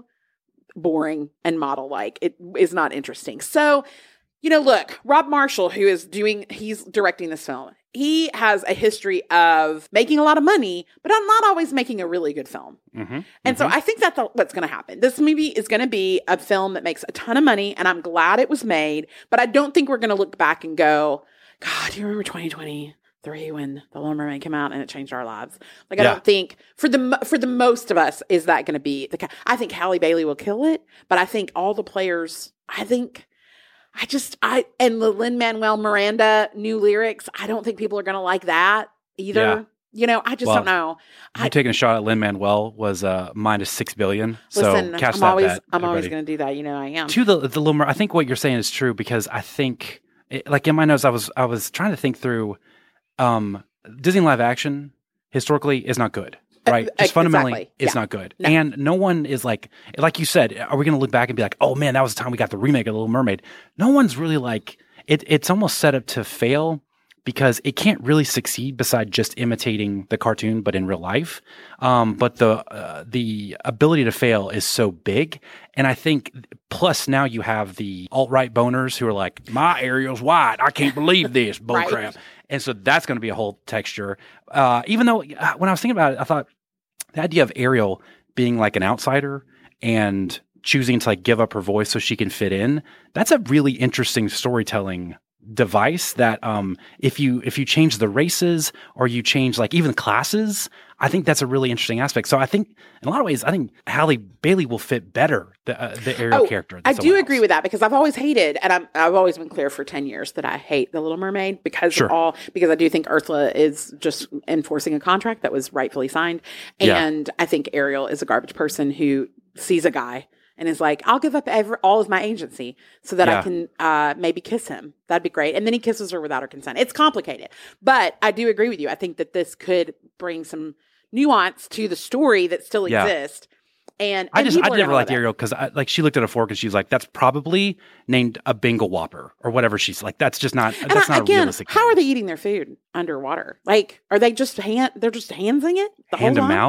boring and model-like. It is not interesting. So, you know, look, Rob Marshall, who is doing, he's directing this film. He has a history of making a lot of money, but I'm not always making a really good film. Mm-hmm, and mm-hmm. so I think that's what's going to happen. This movie is going to be a film that makes a ton of money, and I'm glad it was made, but I don't think we're going to look back and go, God, do you remember twenty twenty-three when The Little Mermaid came out and it changed our lives? Like, I yeah. don't think, for the for the most of us, is that going to be the, I think Halle Bailey will kill it, but I think all the players, I think... I just, I, and the Lin-Manuel Miranda new lyrics, I don't think people are going to like that either. Yeah. You know, I just well, don't know. I'm taking a shot at Lin-Manuel was uh, minus six billion. Listen, so catch I'm that always, bet, I'm everybody. always going to do that. You know, I am. To the, the little, I think what you're saying is true, because I think, it, like in my notes, I was, I was trying to think through, um, Disney live action historically is not good. Right. Just fundamentally, exactly. it's yeah. not good. No. And no one is like, like you said, are we going to look back and be like, oh man, that was the time we got the remake of The Little Mermaid? No one's really like, it, it's almost set up to fail, because it can't really succeed beside just imitating the cartoon, but in real life. Um, but the uh, the ability to fail is so big. And I think, plus now you have the alt-right boners who are like, my Ariel's white. I can't believe this bullcrap. Right. And so that's going to be a whole texture. Uh, even though uh, when I was thinking about it, I thought the idea of Ariel being like an outsider and choosing to like give up her voice so she can fit in, that's a really interesting storytelling device that um if you if you change the races or you change like even classes, I think that's a really interesting aspect. So I think in a lot of ways, I think Halle Bailey will fit better the uh, the Ariel oh, character. I do agree else. with that, because I've always hated, and I'm, I've always been clear for ten years that I hate The Little Mermaid because sure. of all because I do think Ursula is just enforcing a contract that was rightfully signed, and yeah. I think Ariel is a garbage person who sees a guy and is like, I'll give up every, all of my agency so that yeah. I can uh, maybe kiss him. That'd be great. And then he kisses her without her consent. It's complicated. But I do agree with you. I think that this could bring some nuance to the story that still yeah. exists. And, and I just, I never liked it. Ariel because like she looked at a fork and she's like, that's probably named a Bengal Whopper or whatever. She's like, that's just not, and that's I, not again, a realistic how thing. are they eating their food underwater? Like, are they just hand, they're just handsing it the hand whole to time? mouth?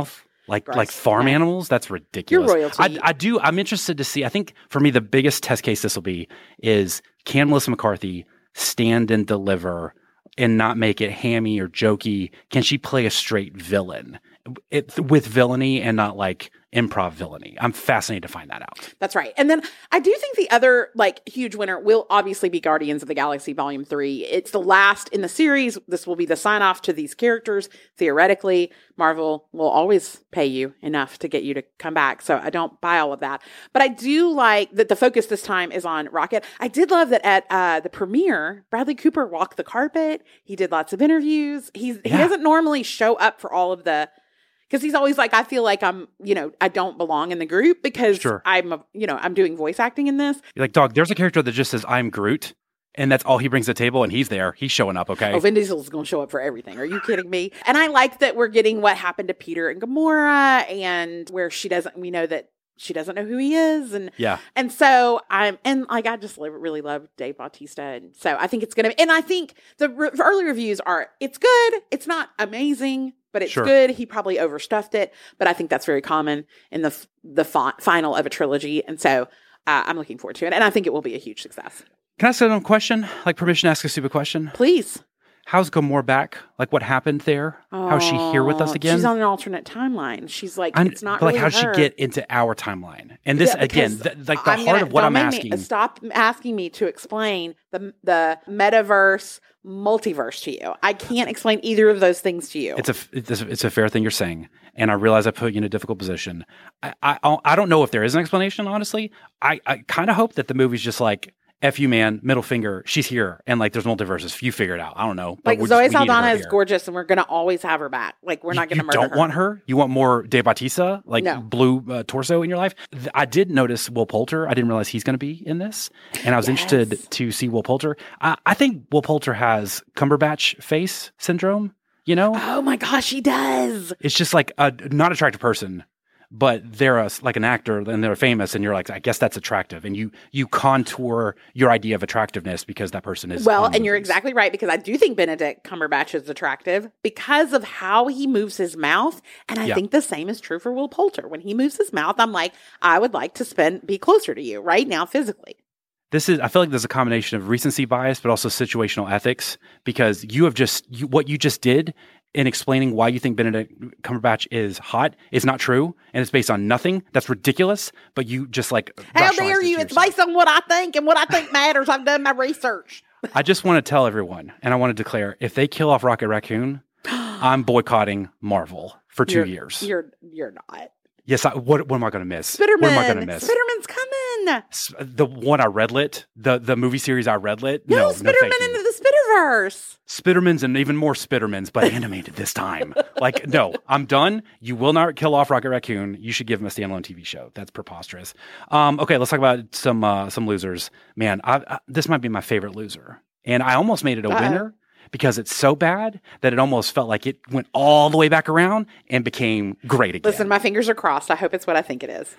Like Gross. like farm No. animals? That's ridiculous. You're royalty. I, I do. I'm interested to see. I think for me, the biggest test case this will be is can Melissa McCarthy stand and deliver and not make it hammy or jokey? Can she play a straight villain it, with villainy and not like improv villainy? I'm fascinated to find that out. That's right. And then I do think the other like huge winner will obviously be Guardians of the Galaxy Volume three. It's the last in the series. This will be the sign off to these characters. Theoretically, Marvel will always pay you enough to get you to come back. So I don't buy all of that. But I do like that the focus this time is on Rocket. I did love that at uh, the premiere, Bradley Cooper walked the carpet. He did lots of interviews. He's Yeah. He doesn't normally show up for all of the Because he's always like, I feel like I'm, you know, I don't belong in the group because Sure. I'm, a, you know, I'm doing voice acting in this. You're like, dog, there's a character that just says, I'm Groot. And that's all he brings to the table. And he's there. He's showing up. Okay. Oh, Vin Diesel's going to show up for everything. Are you kidding me? And I like that we're getting what happened to Peter and Gamora and where she doesn't, we know that she doesn't know who he is. And Yeah. and so I'm, and like, I just li- really love Dave Bautista. And so I think it's going to, and I think the re- early reviews are, it's good. It's not amazing, but it's Sure. good. He probably overstuffed it, but I think that's very common in the, f- the fa- final of a trilogy. And so uh, I'm looking forward to it. And I think it will be a huge success. Can I ask a question? Like permission to ask a stupid question? Please. How's Gamora back? Like what happened there? How is she here with us Oh, again? She's on an alternate timeline. She's like, I'm- it's not but like really how'd her. she get into our timeline? And this Yeah, again, because th- like the I'm heart gonna- of what don't I'm make me- asking. stop asking me to explain the the metaverse, multiverse to you. I can't explain either of those things to you. It's a it's a, it's a fair thing you're saying, and I realize I put you in a difficult position. I I, I don't know if there is an explanation. Honestly, I, I kind of hope that the movie's just like F you, man, middle finger. She's here, and like there's multiverses. You figure it out. I don't know. but like we're Zoe just- we needed her Saldana is here. gorgeous, and we're gonna always have her back. Like we're not You- gonna you murder don't her. want her? You want more Dave Bautista, like No. blue uh, torso in your life? Th- I did notice Will Poulter. I didn't realize he's going to be in this, and I was Yes. interested to see Will Poulter. I, I think Will Poulter has Cumberbatch face syndrome. You know, Oh my gosh, he does. it's just like a not attractive person, but they're a, like an actor and they're famous, and you're like, I guess that's attractive, and you you contour your idea of attractiveness because that person is Well, on and you're movies. exactly right because I do think Benedict Cumberbatch is attractive because of how he moves his mouth, and I Yeah. think the same is true for Will Poulter. When he moves his mouth, I'm like, I would like to spend be closer to you right now physically. This is, I feel like there's a combination of recency bias, but also situational ethics, because you have just, you, what you just did in explaining why you think Benedict Cumberbatch is hot is not true, and it's based on nothing. That's ridiculous, but you just like, How rationalized dare it you? to It's yourself. based on what I think, and what I think matters. I've done my research. I just want to tell everyone, and I want to declare, if they kill off Rocket Raccoon, I'm boycotting Marvel for 2 You're- years. You're you're not. Yes, I, what, what am I going to miss? Spiderman. What am I going to miss? Spiderman's coming. S- The one I redlit, the the movie series I redlit. No, No, no, Spiderman thank you. into the Spiderverse. Spidermans and even more Spidermans, but animated this time. Like, no, I'm done. You will not kill off Rocket Raccoon. You should give him a standalone T V show. That's preposterous. Um, okay, let's talk about some uh, some losers. Man, I, I, this might be my favorite loser, and I almost made it a Uh-oh. winner because it's so bad that it almost felt like it went all the way back around and became great again. Listen, my fingers are crossed. I hope it's what I think it is.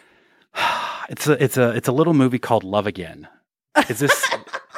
It's a it's a it's a little movie called Love Again. Is this?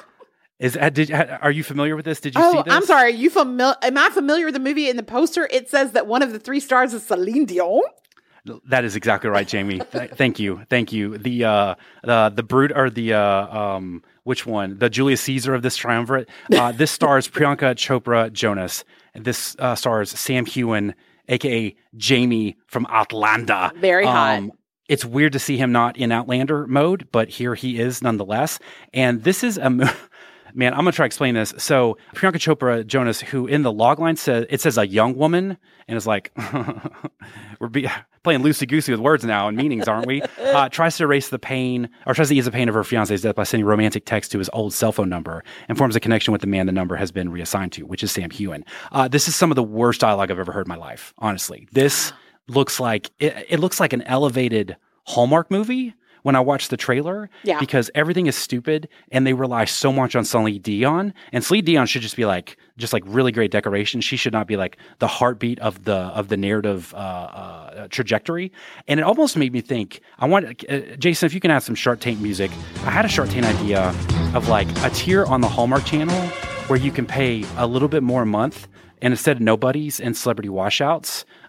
Is uh, did are you familiar with this? Did you see Oh, this? I'm sorry. Are you familiar? Am I familiar with the movie? In the poster, it says that one of the three stars is Celine Dion. That is exactly right, Jamie. Th- thank you, thank you. The uh, the the brute or the uh, um, which one? The Julius Caesar of this triumvirate. Uh, this stars Priyanka Chopra Jonas. And this uh, stars Sam Heughan, aka Jamie from Outlander. Very hot. It's weird to see him not in Outlander mode, but here he is nonetheless. And this is a mo- man. I'm gonna try to explain this. So Priyanka Chopra Jonas, who in the logline says it says a young woman, and is like, we're be- playing loosey goosey with words now and meanings, aren't we? Uh, tries to erase the pain, or tries to ease the pain of her fiance's death by sending romantic text to his old cell phone number, and forms a connection with the man the number has been reassigned to, which is Sam Heughan. Uh, this is some of the worst dialogue I've ever heard in my life. Honestly, this looks like it, it looks like an elevated Hallmark movie when I watched the trailer, Yeah. because everything is stupid and they rely so much on Celine Dion, and Celine Dion should just be like, just like really great decoration. She should not be like the heartbeat of the, of the narrative, uh, uh, trajectory. And it almost made me think, I want, uh, Jason, if you can add some Shark Tank music. I had a Shark Tank idea of like a tier on the Hallmark Channel where you can pay a little bit more a month, and instead of nobodies and celebrity washouts,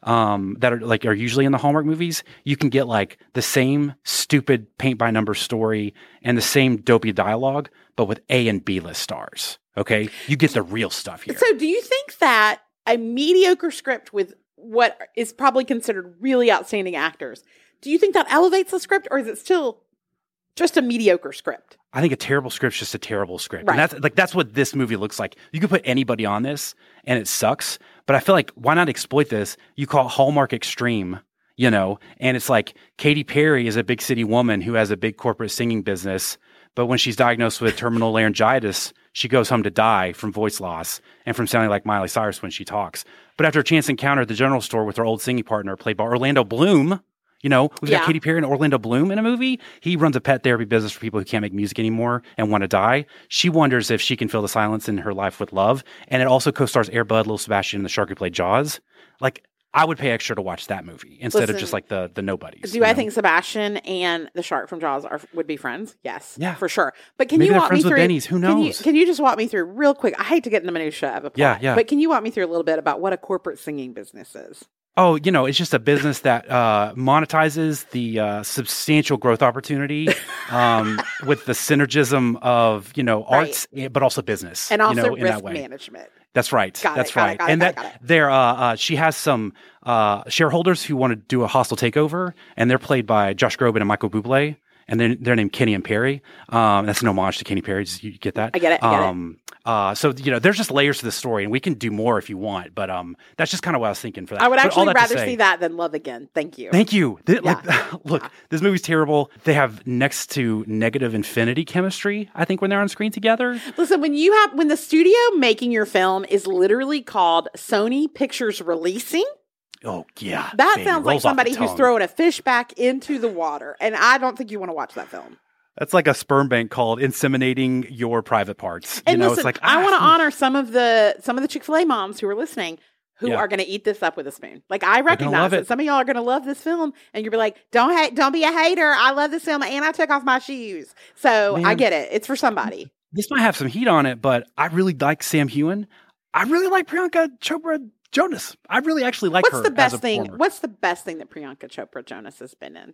um, that are like are usually in the Hallmark movies, you can get like the same stupid paint by number story and the same dopey dialogue, but with A and B list stars. Okay, you get the real stuff here. So, do you think that a mediocre script with what is probably considered really outstanding actors, do you think that elevates the script, or is it still just a mediocre script? I think a terrible script's just a terrible script. Right. And that's like that's what this movie looks like. You could put anybody on this and it sucks, but I feel like why not exploit this? You call it Hallmark Extreme, you know, and it's like Katy Perry is a big city woman who has a big corporate singing business, but when she's diagnosed with terminal laryngitis, she goes home to die from voice loss and from sounding like Miley Cyrus when she talks. But after a chance encounter at the general store with her old singing partner, played by Orlando Bloom, you know, we've Yeah. got Katy Perry and Orlando Bloom in a movie. He runs a pet therapy business for people who can't make music anymore and want to die. She wonders if she can fill the silence in her life with love. And it also co-stars Air Bud, Lil Sebastian, and the shark who played Jaws. Like, I would pay extra to watch that movie instead Listen, of just like the the nobodies. Do you I know? think Sebastian and the shark from Jaws are would be friends? Yes, Yeah. for sure. But can Maybe you they're walk me friends with through? Benny's. Who Can you, knows? can you just walk me through real quick? I hate to get in the minutia of a plot. Yeah, yeah. But can you walk me through a little bit about what a corporate singing business is? Oh, you know, it's just a business that uh, monetizes the uh, substantial growth opportunity um, with the synergism of, you know, Right. arts, eh, but also business. And also you know, in risk that way. management. That's right. Got it, That's got it, right. got it, and got it, that got it. there, uh, uh, she has some uh, shareholders who want to do a hostile takeover, and they're played by Josh Groban and Michael Bublé, and then they're named Kenny and Perry. Um, that's an homage to Kenny Perry. Just, you get that? I get it, I get it. um, Uh, so you know, there's just layers to the story, and we can do more if you want. But um, that's just kind of what I was thinking for that. I would But all actually that to rather say- see that than Love Again. Thank you. Thank you. Th- Yeah. Like, look, this movie's terrible. They have next to negative infinity chemistry, I think, when they're on screen together. Listen, when you have when the studio making your film is literally called Sony Pictures Releasing, Oh, yeah. that baby, sounds like rolls off the somebody who's tongue. throwing a fish back into the water. And I don't think you want to watch that film. That's like a sperm bank called inseminating your private parts. And you know, listen, it's like, I ah, want to honor some of the some of the Chick-fil-A moms who are listening who Yeah. are going to eat this up with a spoon. Like, I love recognize it. that some of y'all are going to love this film, and you'll be like, "Don't hate, don't be a hater. I love this film, and I took off my shoes." So I Man. get it. It's for somebody. This might have some heat on it, but I really like Sam Heughan. I really like Priyanka Chopra Jonas. I really actually like What's her. the as best a thing? performer. What's the best thing that Priyanka Chopra Jonas has been in?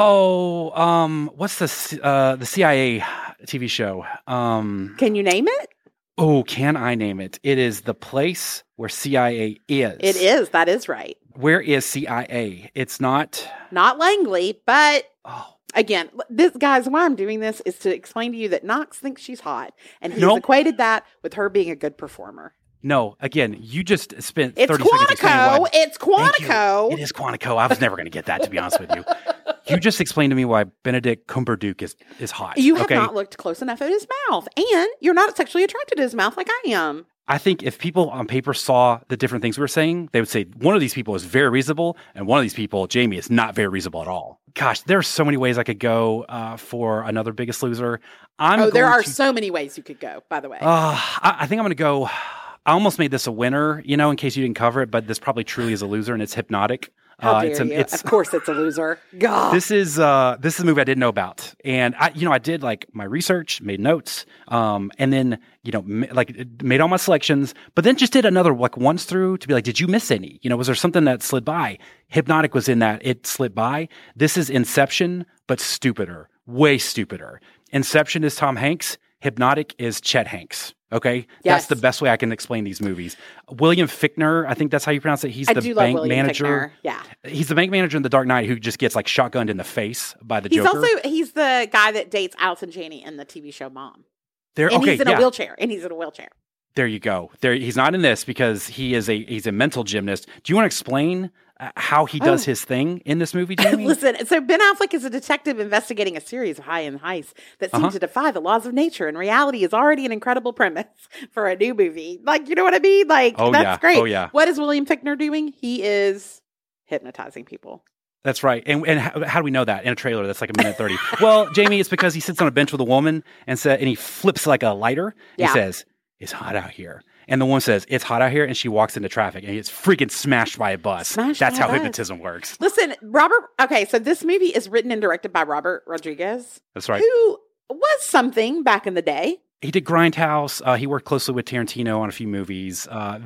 Oh, um, what's the C- uh, the C I A T V show? Um, Can you name it? oh, can I name it? It is the place where C I A is. It is. That is right. Where is C I A? It's not. Not Langley, but Oh, again, this guys, why I'm doing this is to explain to you that Knox thinks she's hot, and he's Nope. equated that with her being a good performer. no. Again, you just spent It's thirty seconds explaining Quantico. why. It's Thank you. Quantico. It is Quantico. I was never going to get that, to be honest with you. You just explained to me why Benedict Cumberduke is, is hot. You have okay? not looked close enough at his mouth, and you're not sexually attracted to his mouth like I am. I think if people on paper saw the different things we were saying, they would say one of these people is very reasonable, and one of these people, Jamie, is not very reasonable at all. Gosh, there are so many ways I could go uh, for another Biggest Loser. I'm oh, there going are to- so many ways you could go, by the way. Uh, I, I think I'm going to go. I almost made this a winner, you know, in case you didn't cover it, but this probably truly is a loser, and it's Hypnotic. How uh, dare it's a- you? it's- Of course it's a loser. God. This is uh this is a movie I didn't know about, and I you know I did like my research, made notes, um, and then you know m- like made all my selections, but then just did another like once through to be like, did you miss any? You know, was there something that slid by? Hypnotic was in that it slid by. This is Inception, but stupider, way stupider. Inception is Tom Hanks. Hypnotic is Chet Hanks. Okay, Yes. that's the best way I can explain these movies. William Fichtner, I think that's how you pronounce it. He's I the do love bank William manager. Fichtner. Yeah. He's the bank manager in The Dark Knight who just gets like shotgunned in the face by the He's Joker. also he's the guy that dates Allison Janney in the T V show Mom. there, And okay, he's in yeah, a wheelchair. And he's in a wheelchair. there you go. There, he's not in this because he is a he's a mental gymnast. Do you want to explain uh, how he does Oh. his thing in this movie, Jamie? Listen, so Ben Affleck is a detective investigating a series of high-end heists that seem Uh-huh. to defy the laws of nature, and reality is already an incredible premise for a new movie. Like, you know what I mean? Like, Oh, that's yeah. great. Oh, yeah. What is William Fichtner doing? He is hypnotizing people. That's right. And and how, how do we know that in a trailer that's like a minute thirty? Well, Jamie, it's because he sits on a bench with a woman and said, and he flips like a lighter. And Yeah. He says, "It's hot out here." And the woman says, "It's hot out here," and she walks into traffic and he gets freaking smashed by a bus. Smashed That's by a how bus. hypnotism works. Listen, Robert, okay, so this movie is written and directed by Robert Rodriguez, That's right. who was something back in the day. He did Grindhouse. Uh, he worked closely with Tarantino on a few movies. Uh, v-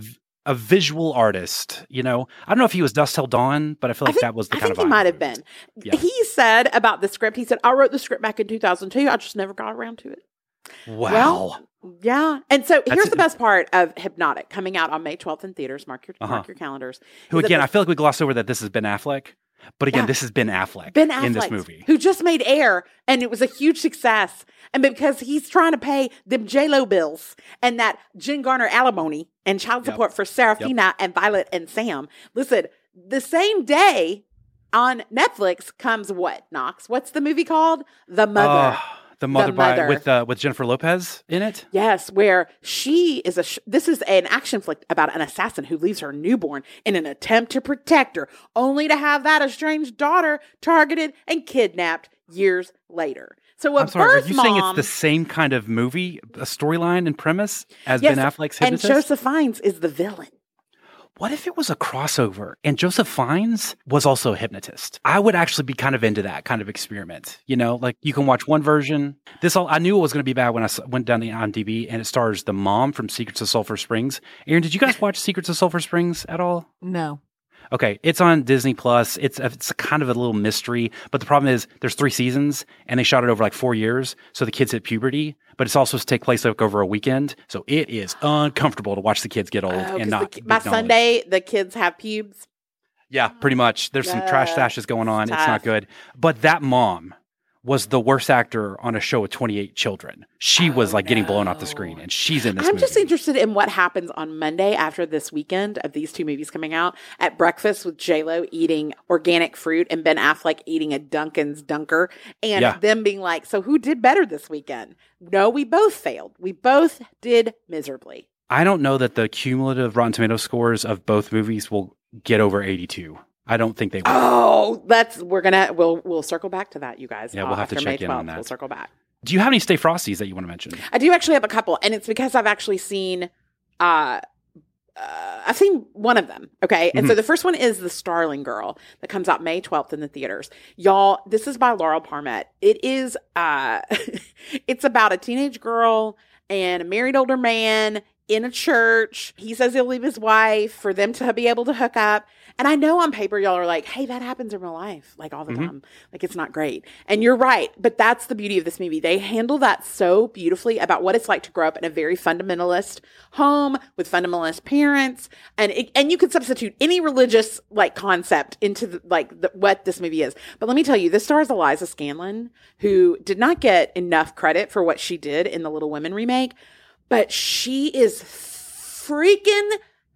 a visual artist. You know, I don't know if he was Dust Till Dawn, but I feel like I think, that was the I kind think of he vibe. might have been. Yeah. He said about the script, he said, I wrote the script back in two thousand two. I just never got around to it. Wow. Well, yeah. And so That's here's it. the best part of Hypnotic coming out on May twelfth in theaters. Mark your, Uh-huh. mark your calendars. Who is that again, the- I feel like we glossed over that this is Ben Affleck. But again, Yeah. this is Ben Affleck, Ben Affleck in this movie. who just made Air, and it was a huge success. And because he's trying to pay them J-Lo bills and that Jen Garner alimony and child Yep. support for Serafina and Violet and Sam. Listen, the same day on Netflix comes what, Knox? What's the movie called? The Mother. Oh, the mother, The by Mother. with uh, with Jennifer Lopez in it. Yes, where she is a, sh- this is an action flick about an assassin who leaves her newborn in an attempt to protect her, only to have that estranged daughter targeted and kidnapped years later. So a I'm sorry, are birth you mom, saying it's the same kind of movie, a storyline and premise as yes, Ben Affleck's and Hypnotist? Joseph Fiennes is the villain. What if it was a crossover and Joseph Fiennes was also a hypnotist? I would actually be kind of into that kind of experiment. You know, like you can watch one version. This all I knew it was going to be bad when I s- went down the IMDb, and it stars the mom from Secrets of Sulphur Springs. Aaron, did you guys watch Secrets of Sulphur Springs at all? No. Okay, it's on Disney Plus. It's a, it's a kind of a little mystery, but the problem is there's three seasons, and they shot it over like four years, so the kids hit puberty. But it's also supposed to take place like over a weekend, so it is uncomfortable to watch the kids get old Oh, 'cause and not. the, be by acknowledged. Sunday, the kids have pubes. Yeah, pretty much. There's some trash Yeah, stashes going on. It's tough. not good. But that mom was the worst actor on a show with twenty-eight children. She was like getting blown off the screen, and she's in this I'm movie. just interested in what happens on Monday after this weekend of these two movies coming out at breakfast with J-Lo eating organic fruit and Ben Affleck eating a Dunkin's Dunker and Yeah. them being like, so who did better this weekend? No, we both failed. We both did miserably. I don't know that the cumulative Rotten Tomato scores of both movies will get over eighty-two. I don't think they will. Oh, that's, we're gonna, we'll, we'll circle back to that, you guys. Yeah, we'll have to after May check in on twelfth, that. We'll circle back. Do you have any Stay Frosties that you want to mention? I do actually have a couple, and it's because I've actually seen, uh, uh, I've seen one of them. Okay. And so Mm-hmm. the first one is The Starling Girl that comes out May twelfth in the theaters. Y'all, this is by Laurel Parmet. It is, uh, it's about a teenage girl and a married older man in a church. He says he'll leave his wife for them to be able to hook up. And I know on paper, y'all are like, hey, that happens in real life, like all the Mhm. time. Like, it's not great. And you're right. But that's the beauty of this movie. They handle that so beautifully about what it's like to grow up in a very fundamentalist home with fundamentalist parents. And it, and you could substitute any religious like concept into the, like the, what this movie is. But let me tell you, this stars Eliza Scanlon, who did not get enough credit for what she did in the Little Women remake. But she is freaking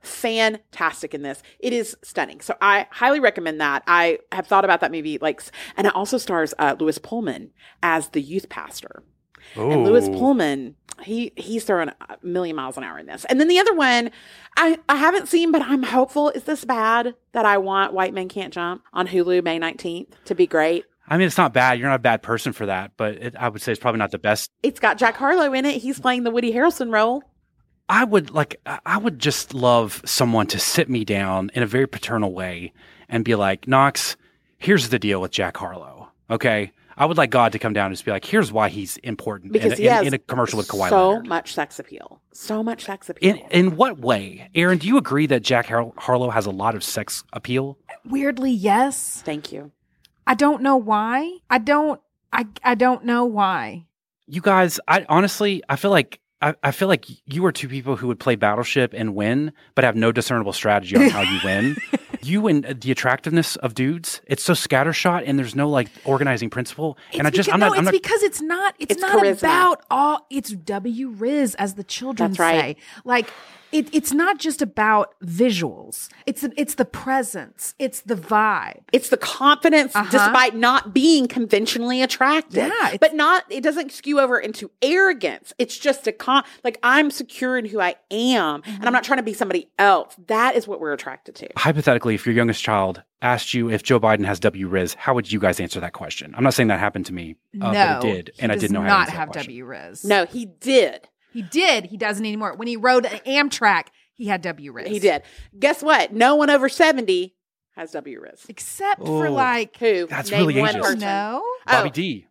fantastic in this. It is stunning. So I highly recommend that. I have thought about that movie, like, and it also stars uh, Louis Pullman as the youth pastor. And Louis Ooh. Pullman, he he's throwing a million miles an hour in this. And then the other one, I, I haven't seen, but I'm hopeful. Is this bad that I want White Men Can't Jump on Hulu May nineteenth to be great? I mean, it's not bad. You're not a bad person for that, but it, I would say it's probably not the best. It's got Jack Harlow in it. He's playing the Woody Harrelson role. I would like, I I would just love someone to sit me down in a very paternal way and be like, Knox, here's the deal with Jack Harlow. Okay. I would like God to come down and just be like, here's why he's important Because in, he in, has in a commercial with Kawhi so Leonard. much sex appeal. So much sex appeal. In, in what way? Aaron, do you agree that Jack Har- Harlow has a lot of sex appeal? Weirdly, yes. Thank you. I don't know why. I don't. I. I don't know why. You guys, I honestly, I feel like I, I feel like you are two people who would play Battleship and win, but have no discernible strategy on how you win. You and the attractiveness of dudes, it's so scattershot, and there's no like organizing principle. and I It's just, beca- I'm no, not, I'm it's not. because it's not. It's, It's not charisma. about all. It's W Riz, as the children That's right. say. Like it. It's not just about visuals. It's it's the presence. It's the vibe. It's the confidence Uh-huh. despite not being conventionally attractive. Yeah, it's- but not, it doesn't skew over into arrogance. It's just a con, like I'm secure in who I am and I'm not trying to be somebody else. That is what we're attracted to. Hypothetically, if your youngest child asked you if Joe Biden has W Riz, how would you guys answer that question? I'm not saying that happened to me, uh, no, but it did, he and I does didn't know how to not answer that have question. W Riz. No, he did. he did. He doesn't anymore. When he rode an Amtrak, he had W Riz. He did. Guess what? No one over seventy has W Riz. except for Oh. like Who? That's Name really one ageist. person. no. Bobby Oh, D.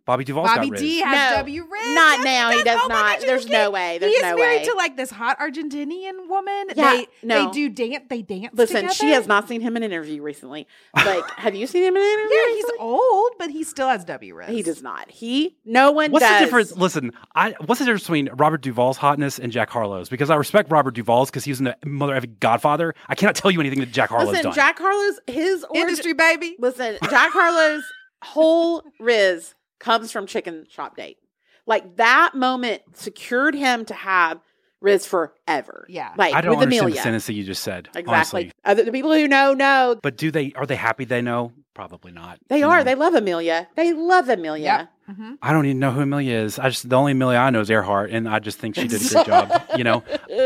Bobby Duvall's Bobby got Riz. D has No, W. Riz. not Yes, now. He does. does Oh my not. gosh, you There's can't- no way. There's he is no married way. to like this hot Argentinian woman. Yeah, they no. they do dance. They dance. Listen, she together. has not seen him in an interview recently. Like, have you seen him in an interview? Yeah, he's recently? old, but he still has W. Riz. He does not. He, no one What's does. the difference? Listen, I what's the difference between Robert Duvall's hotness and Jack Harlow's? Because I respect Robert Duvall's because he was in the Mother Effing Godfather. I cannot tell you anything that Jack Harlow's Listen, done. Jack Harlow's, his origin, Industry baby. Listen, Jack Harlow's whole Riz comes from Chicken Shop Date. Like, that moment secured him to have Riz forever. Yeah. Like, I don't with understand Amelia. the sentence that you just said. Exactly. Honestly. Other, the people who know, know. But do they are they happy they know? Probably not. They You are. know? They love Amelia. They love Amelia. Yep. Mm-hmm. I don't even know who Amelia is. I just the only Amelia I know is Earhart, and I just think she did a good job. You know,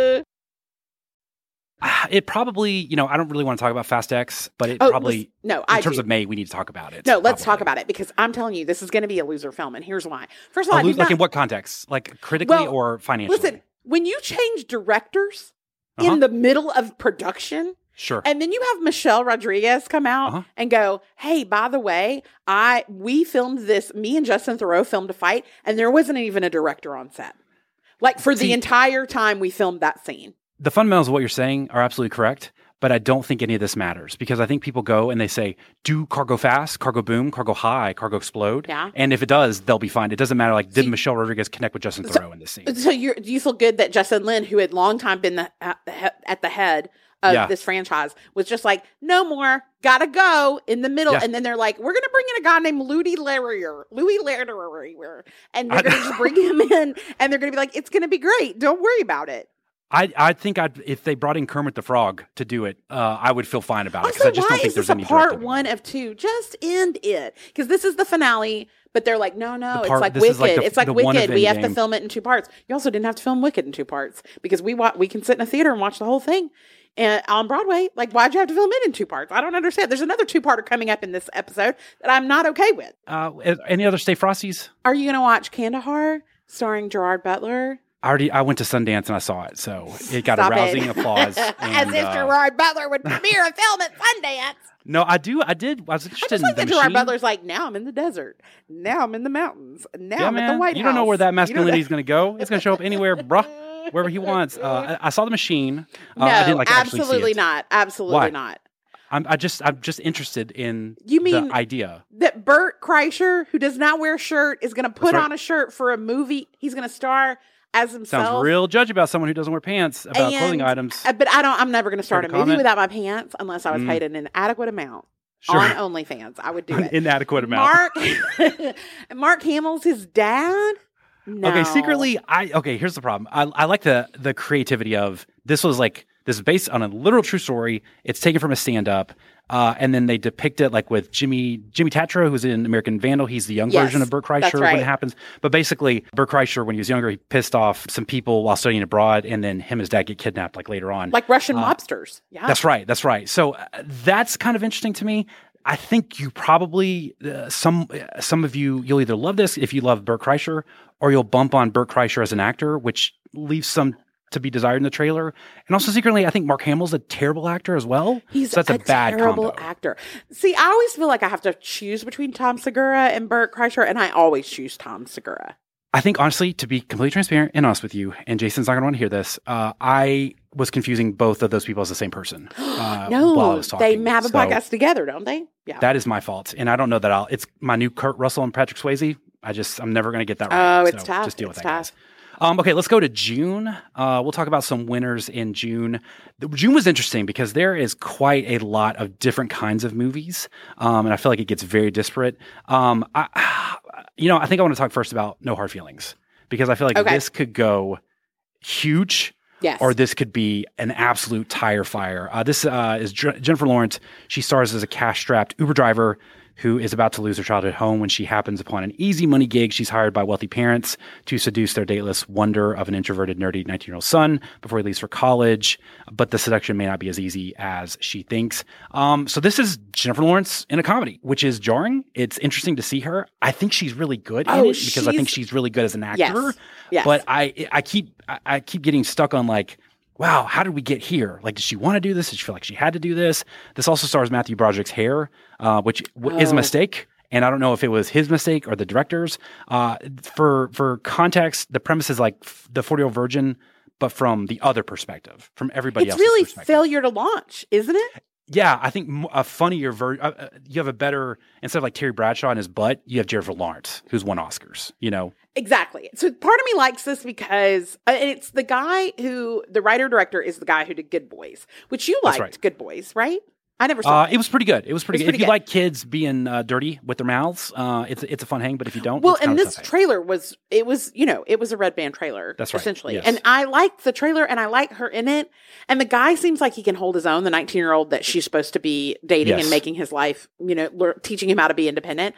it probably. You know, I don't really want to talk about Fast X, but it Oh, probably. listen, no, in I terms do. of May, we need to talk about it. No, let's talk probably. about it because I'm telling you, this is going to be a loser film, and here's why. First of all, A I lo- do like not- in what context? Like critically Well, or financially? listen, when you change directors Uh-huh. in the middle of production, Sure. and then you have Michelle Rodriguez come out Uh-huh. and go, "Hey, by the way, I we filmed this. Me and Justin Theroux filmed a fight, and there wasn't even a director on set. Like for See- the entire time we filmed that scene." The fundamentals of what you're saying are absolutely correct, but I don't think any of this matters because I think people go and they say, do cargo fast, cargo boom, cargo high, cargo explode. Yeah. And if it does, they'll be fine. It doesn't matter. Like, did See- Michelle Rodriguez connect with Justin Theroux in this scene? So you do you feel good that Justin Lin, who had long time been the, at, the he- at the head of Yeah. this franchise, was just like, no more, gotta go in the middle. Yeah. And then they're like, we're gonna bring in a guy named Louis Larrier, Louis Larrier, and they're I- gonna just bring him in, and they're gonna be like, it's gonna be great. Don't worry about it. I, I think I'd, if they brought in Kermit the Frog to do it, uh, I would feel fine about it because Also, I just why don't think is there's this a any part directing. one of two? Just end it because this is the finale. But they're like, no, no, The it's part- like this Wicked. is like the- it's like the one Wicked. We event have to game. film it in two parts. You also didn't have to film Wicked in two parts because we wa- we can sit in a theater and watch the whole thing and on Broadway. Like, why'd you have to film it in two parts? I don't understand. There's another two-parter coming up in this episode that I'm not okay with. Uh, any other Stay Frosties? Are you going to watch Kandahar starring Gerard Butler? I already I went to Sundance and I saw it, so it got Stop a rousing it. applause. As and, if uh, Gerard Butler would premiere a film at Sundance. No, I do. I did. I was I interested just in like the that Gerard machine. Butler's like, now I'm in the desert. Now I'm in the mountains. Now Yeah, I'm man. at the White you House. don't know where that You know masculinity is going to go. It's going to show up anywhere, bruh, wherever he wants. Uh, I, I saw the machine. Uh, No, I didn't like actually see absolutely it. not. Absolutely Why? not. I'm I just I'm just interested in You mean- the idea. That Bert Kreischer, who does not wear a shirt, is going to put That's right. on a shirt for a movie. He's going to star as himself. Sounds real judgy about someone who doesn't wear pants about And- clothing items. uh, But I don't. I'm never going to start a Care to movie comment? without my pants unless I was Mm. paid an inadequate amount Sure. on OnlyFans. I would do An it. inadequate amount. Mark, Mark Hamill's his dad. No. Okay, secretly, I okay. Here's the problem. I, I like the the creativity of this. Was like this is based on a literal true story. It's taken from a stand up, uh, and then they depict it like with Jimmy Jimmy Tatro, who's in American Vandal. He's the young Yes, version of Bert Kreischer that's when right. it happens. But basically, Bert Kreischer, when he was younger, he pissed off some people while studying abroad, and then him and his dad get kidnapped like later on. Like Russian Uh, lobsters. Yeah. That's right. That's right. So uh, that's kind of interesting to me. I think you probably uh, some uh, some of you you'll either love this if you love Bert Kreischer, or you'll bump on Bert Kreischer as an actor, which leaves some to be desired in the trailer. And also secretly, I think Mark Hamill's a terrible actor as well. He's so that's a, a, bad terrible combo. actor. See, I always feel like I have to choose between Tom Segura and Bert Kreischer, and I always choose Tom Segura. I think honestly, to be completely transparent and honest with you, and Jason's not going to want to hear this, uh, I was confusing both of those people as the same person. Uh, while I No, was they talking. have a So- podcast together, don't they? Yeah. That is my fault, and I don't know that I'll. It's my new Kurt Russell and Patrick Swayze. I just I'm never going to get that right. Oh, it's So tough. Just deal It's with that, tough. guys. Um, okay, let's go to June. Uh, we'll talk about some winners in June. The, June was interesting because there is quite a lot of different kinds of movies, um, and I feel like it gets very disparate. Um, I, you know, I think I want to talk first about No Hard Feelings because I feel like Okay. this could go huge. Yes. Or this could be an absolute tire fire. Uh, this uh, is J- Jennifer Lawrence. She stars as a cash-strapped Uber driver who is about to lose her childhood home when she happens upon an easy money gig. She's hired by wealthy parents to seduce their dateless wonder of an introverted, nerdy nineteen-year-old son before he leaves for college. But the seduction may not be as easy as she thinks. Um, so this is Jennifer Lawrence in a comedy, which is jarring. It's interesting to see her. I think she's really good in Oh, it because I think she's- she's really good as an actor. Yes. Yes. But I, I keep, I, I keep getting stuck on like, wow, how did we get here? Like, did she want to do this? Did she feel like she had to do this? This also stars Matthew Broderick's hair, uh, which w- is a Oh. mistake. And I don't know if it was his mistake or the director's. Uh, for for context, the premise is like f- the forty-year-old virgin, but from the other perspective, from everybody It's else's really perspective. failure to launch, isn't it? Yeah, I think m- a funnier version. Uh, uh, you have a better, instead of like Terry Bradshaw in his butt, you have Jennifer Lawrence, who's won Oscars. You know, Exactly. So part of me likes this because uh, and it's the guy who, the writer director is the guy who did Good Boys, which you That's liked right. Good Boys, right? I never saw uh, it. it was pretty good. It was pretty It was good. pretty If you good. like kids being uh, dirty with their mouths, uh, it's it's a fun hang. But if you don't, Well, it's kind and of a this tough hang. trailer was, it was, you know, it was a Red Band trailer. That's right. Essentially. Yes. And I liked the trailer and I like her in it. And the guy seems like he can hold his own, the nineteen year old that she's supposed to be dating Yes. and making his life, you know, lear- teaching him how to be independent.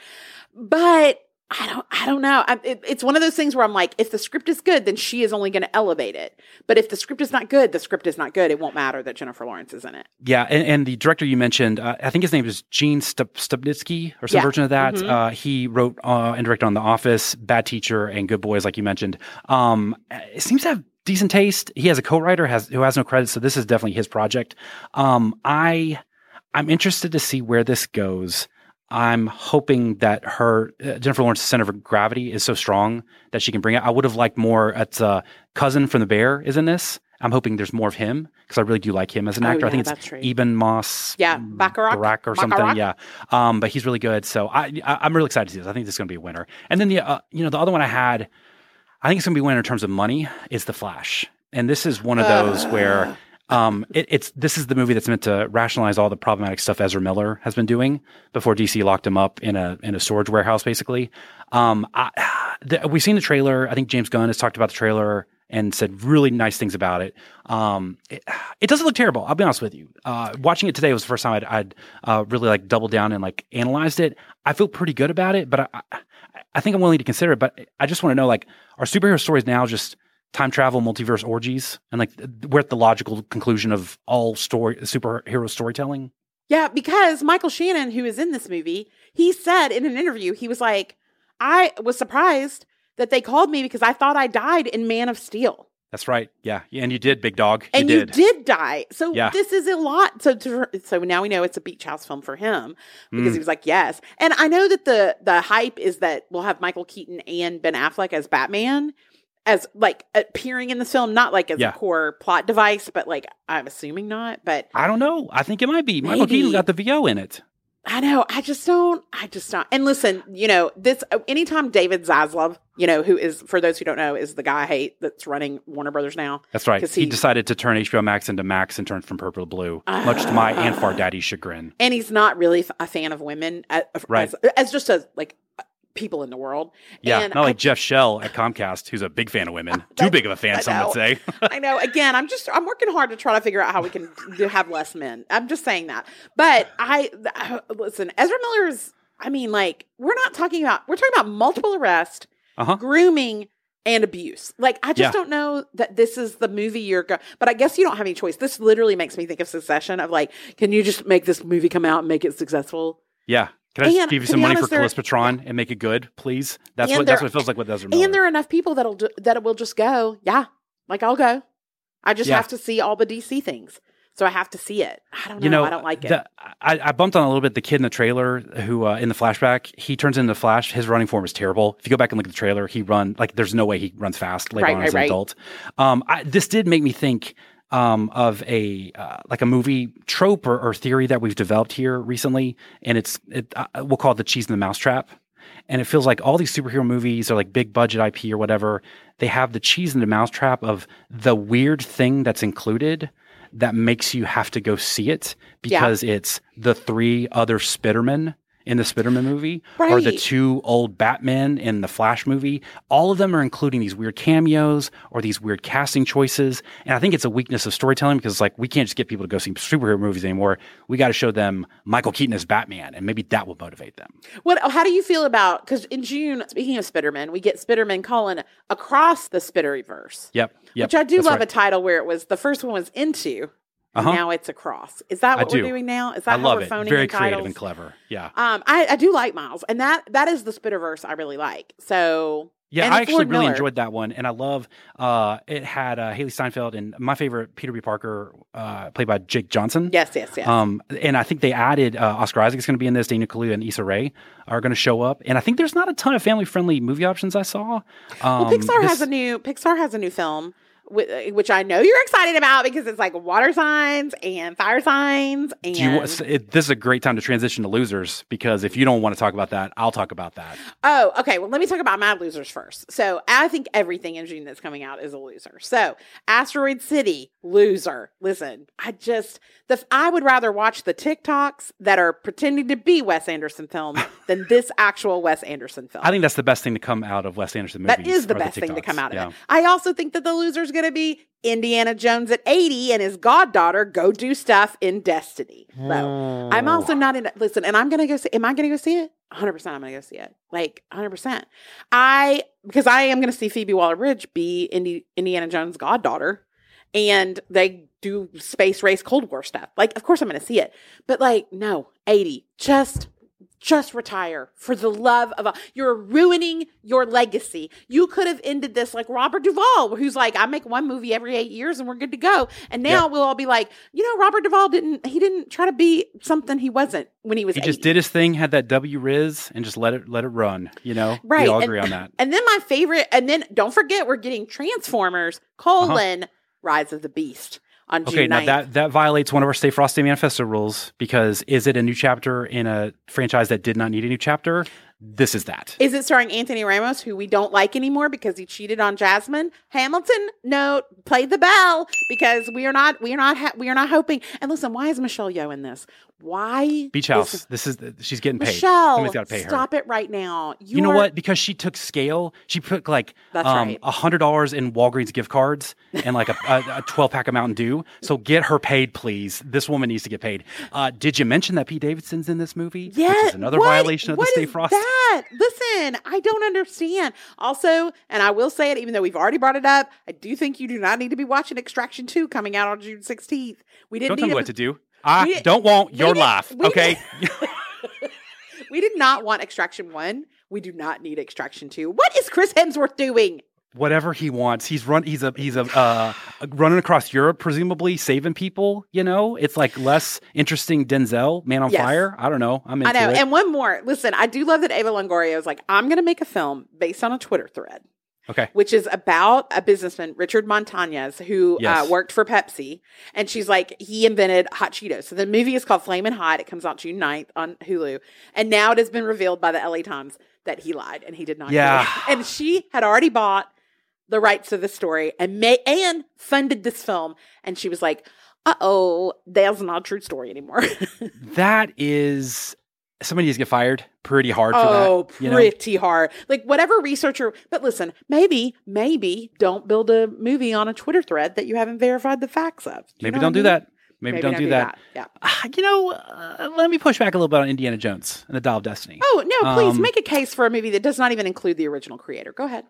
But I don't, I don't know. I, it, it's one of those things where I'm like, if the script is good, then she is only going to elevate it. But if the script is not good, the script is not good. It won't matter that Jennifer Lawrence is in it. Yeah, and, and the director you mentioned, uh, I think his name is Gene Stup- Stupnitsky or some Yeah. version of that. Mhm. Uh, he wrote uh, and directed on The Office, Bad Teacher, and Good Boys, like you mentioned. Um, it seems to have decent taste. He has a co-writer has who has no credits, so this is definitely his project. Um, I I'm interested to see where this goes. I'm hoping that her uh, Jennifer Lawrence's center of gravity is so strong that she can bring it. I would have liked more. It's uh, cousin from The Bear is in this. I'm hoping there's more of him because I really do like him as an Oh, actor. I yeah, think that's it's right. Eben Moss, Yeah, mm, Bacharach? Bacharach or something. Bacharach? Yeah, um, but he's really good. So I, I I'm really excited to see this. I think this is going to be a winner. And then the uh, you know the other one I had, I think it's going to be a winner in terms of money is The Flash. And this is one of those where um, it, it's this is the movie that's meant to rationalize all the problematic stuff Ezra Miller has been doing before D C locked him up in a in a storage warehouse, basically. Um, I, the, we've seen the trailer. I think James Gunn has talked about the trailer and said really nice things about it. Um, it, it doesn't look terrible. I'll be honest with you. Uh, watching it today was the first time I'd, I'd uh, really like doubled down and like analyzed it. I feel pretty good about it, but I, I, I think I'm willing to consider it. But I just want to know, like, are superhero stories now just time travel, multiverse orgies, and like we're at the logical conclusion of all story superhero storytelling? Yeah, because Michael Shannon, who is in this movie, he said in an interview, he was like, I was surprised that they called me because I thought I died in Man of Steel. That's right. Yeah. yeah and you did, big dog. You And did. you did die. So Yeah. this is a lot. So to, so now we know it's a beach house film for him because Mm. he was like, yes. And I know that the the hype is that we'll have Michael Keaton and Ben Affleck as Batman, as like appearing in this film, not like as Yeah. a core plot device, but like I'm assuming not. But I don't know. I think it might be. Michael Maybe. Keaton got the V O in it. I know. I just don't. I just don't. And listen, you know, this anytime David Zaslav, you know, who is, for those who don't know, is the guy I hate that's running Warner Brothers now. That's right. 'Cause He, he- decided to turn H B O Max into Max and turn from purple to blue, much to my and Far Daddy's chagrin. And he's not really f- a fan of women as, Right. as, as just as like people in the world. Yeah, and not like I, Jeff Shell at Comcast, who's a big fan of women. Too That- big of a fan, I some would know. say. I know. Again, I'm just I'm working hard to try to figure out how we can do, have less men. I'm just saying that. But I th- listen, Ezra Miller's. I mean, like we're not talking about. We're talking about multiple arrest, Uh-huh. grooming, and abuse. Like I just Yeah. don't know that this is the movie you're going. But I guess you don't have any choice. This literally makes me think of Succession. Of like, can you just make this movie come out and make it successful? Yeah. Can I just And give you to some be money honest, for there- Callis Patron and make it good, please? That's And what that's there- what it feels like with Ezra Miller. And there are enough people that'll do, that will just go, yeah, like I'll go. I just Yeah. have to see all the D C things, so I have to see it. I don't know. You know, I don't like it. the- I, I bumped on a little bit the kid in the trailer who, uh, in the flashback, he turns into Flash. His running form is terrible. If you go back and look at the trailer, he run like there's no way he runs fast later Right, on right, as an right. adult. Um, I, this did make me think um, of a uh, like a movie trope or, or theory that we've developed here recently, and it's it, uh, we'll call it the cheese in the mousetrap. And it feels like all these superhero movies are like big budget I P or whatever. They have the cheese in the mousetrap of the weird thing that's included that makes you have to go see it because it's the three other Spidermen in the Spiderman movie or the Right. two old Batmen in the Flash movie. All of them are including these weird cameos or these weird casting choices. And I think it's a weakness of storytelling because like we can't just get people to go see superhero movies anymore. We got to show them Michael Keaton as Batman and maybe that will motivate them. What? How do you feel about? Because in June, speaking of Spiderman, we get Spiderman calling across the Spitteryverse. Yep. Yep. Which I do That's love right. a title where it was the first one was Into, and Uh-huh. now it's a cross. Is that I what we're do. doing now? Is that I how love we're it. phoning Very in creative titles? and clever. Yeah. Um, I, I do like Miles, and that that is the Spider-Verse I really like. So Yeah, and I actually Ford really Miller. enjoyed that one, and I love uh, it had uh, Haley Steinfeld and my favorite Peter B. Parker, uh, played by Jake Johnson. Yes, yes, yes. Um, and I think they added uh, Oscar Isaac's going to be in this. Daniel Kaluuya and Issa Rae are going to show up, and I think there's not a ton of family-friendly movie options I saw. Um, well, Pixar this- has a new Pixar has a new film, whi- which I know you're excited about because it's like water signs and fire signs. And Do you, want- it, this is a great time to transition to Losers, because if you don't want to talk about that, I'll talk about that. oh, okay. Well, let me talk about my losers first. So I think everything in June that's coming out is a loser. So Asteroid City, loser. Listen, I just the I would rather watch the TikToks that are pretending to be Wes Anderson films than this actual Wes Anderson film. I think that's the best thing to come out of Wes Anderson movies. That is the are best thing to TikToks. come out of Yeah. it. I also think that the loser's going to be Indiana Jones at eighty and his goddaughter go do stuff in Destiny. So I'm also not in. Listen, and I'm going to go see. Am I going to go see it? one hundred percent I'm going to go see it. Like one hundred percent. I because I am going to see Phoebe Waller-Bridge be Indi- Indiana Jones' goddaughter, and they do space race Cold War stuff. Like, of course I'm going to see it, but like, no, eighty. Just. Just retire for the love of a. You're ruining your legacy. You could have ended this like Robert Duvall, who's like, I make one movie every eight years and we're good to go. And now Yeah. we'll all be like, you know, Robert Duvall didn't. He didn't try to be something he wasn't when he was. He eighty. just did his thing, had that W Riz, and just let it let it run. You know, Right. We all and, agree on that. And then my favorite, and then don't forget, we're getting Transformers: colon Rise of the Beast on June Okay, now ninth. that that violates one of our Stay Frosty Manifesto rules, because is it a new chapter in a franchise that did not need a new chapter? This is that. Is it starring Anthony Ramos, who we don't like anymore because he cheated on Jasmine? Hamilton, no, play the bell because we are not, we are not, ha- we are not hoping. And listen, why is Michelle Yeoh in this? Why? Beach is- House. This is she's getting paid. Michelle, Somebody's got to pay her. stop it right now. You know You're- what? Because she took scale. She put like That's um right. a hundred dollars in Walgreens gift cards and like a, a, a twelve pack of Mountain Dew. So get her paid, please. This woman needs to get paid. Uh, did you mention that Pete Davidson's in this movie? Yeah, Which is another what- violation of what the Stay is Frosty. That? Listen, I don't understand. Also, and I will say it, even though we've already brought it up, I do think you do not need to be watching Extraction two coming out on June sixteenth. We didn't Don't tell need me a- what to do. I we- don't want we your didn't- life. we Okay. We did not want Extraction one. We do not need Extraction two. What is Chris Hemsworth doing? Whatever he wants. He's run. He's a. He's a. Uh, running across Europe, presumably saving people. You know, it's like less interesting. Denzel, Man on Yes. Fire. I don't know. I'm I into know. it. And one more. Listen, I do love that Ava Longoria is like, I'm going to make a film based on a Twitter thread, okay. which is about a businessman, Richard Montañez, who Yes. uh, worked for Pepsi. And she's like, he invented hot Cheetos. So the movie is called Flamin' Hot. It comes out June ninth on Hulu. And now it has been revealed by the L A Times that he lied and he did not. do Yeah. it. And she had already bought the rights to the story and may and funded this film. And she was like, uh oh, that's not a true story anymore. That is somebody needs to get fired pretty hard for Oh, that. You know? pretty hard. Like whatever researcher, but listen, maybe, maybe don't build a movie on a Twitter thread that you haven't verified the facts of. You Maybe know don't what do I mean? that. Maybe, don't, do that. Yeah. Ah, You know, uh, let me push back a little bit on Indiana Jones and the Dial of Destiny. Oh no! Please Um, make a case for a movie that does not even include the original creator. Go ahead.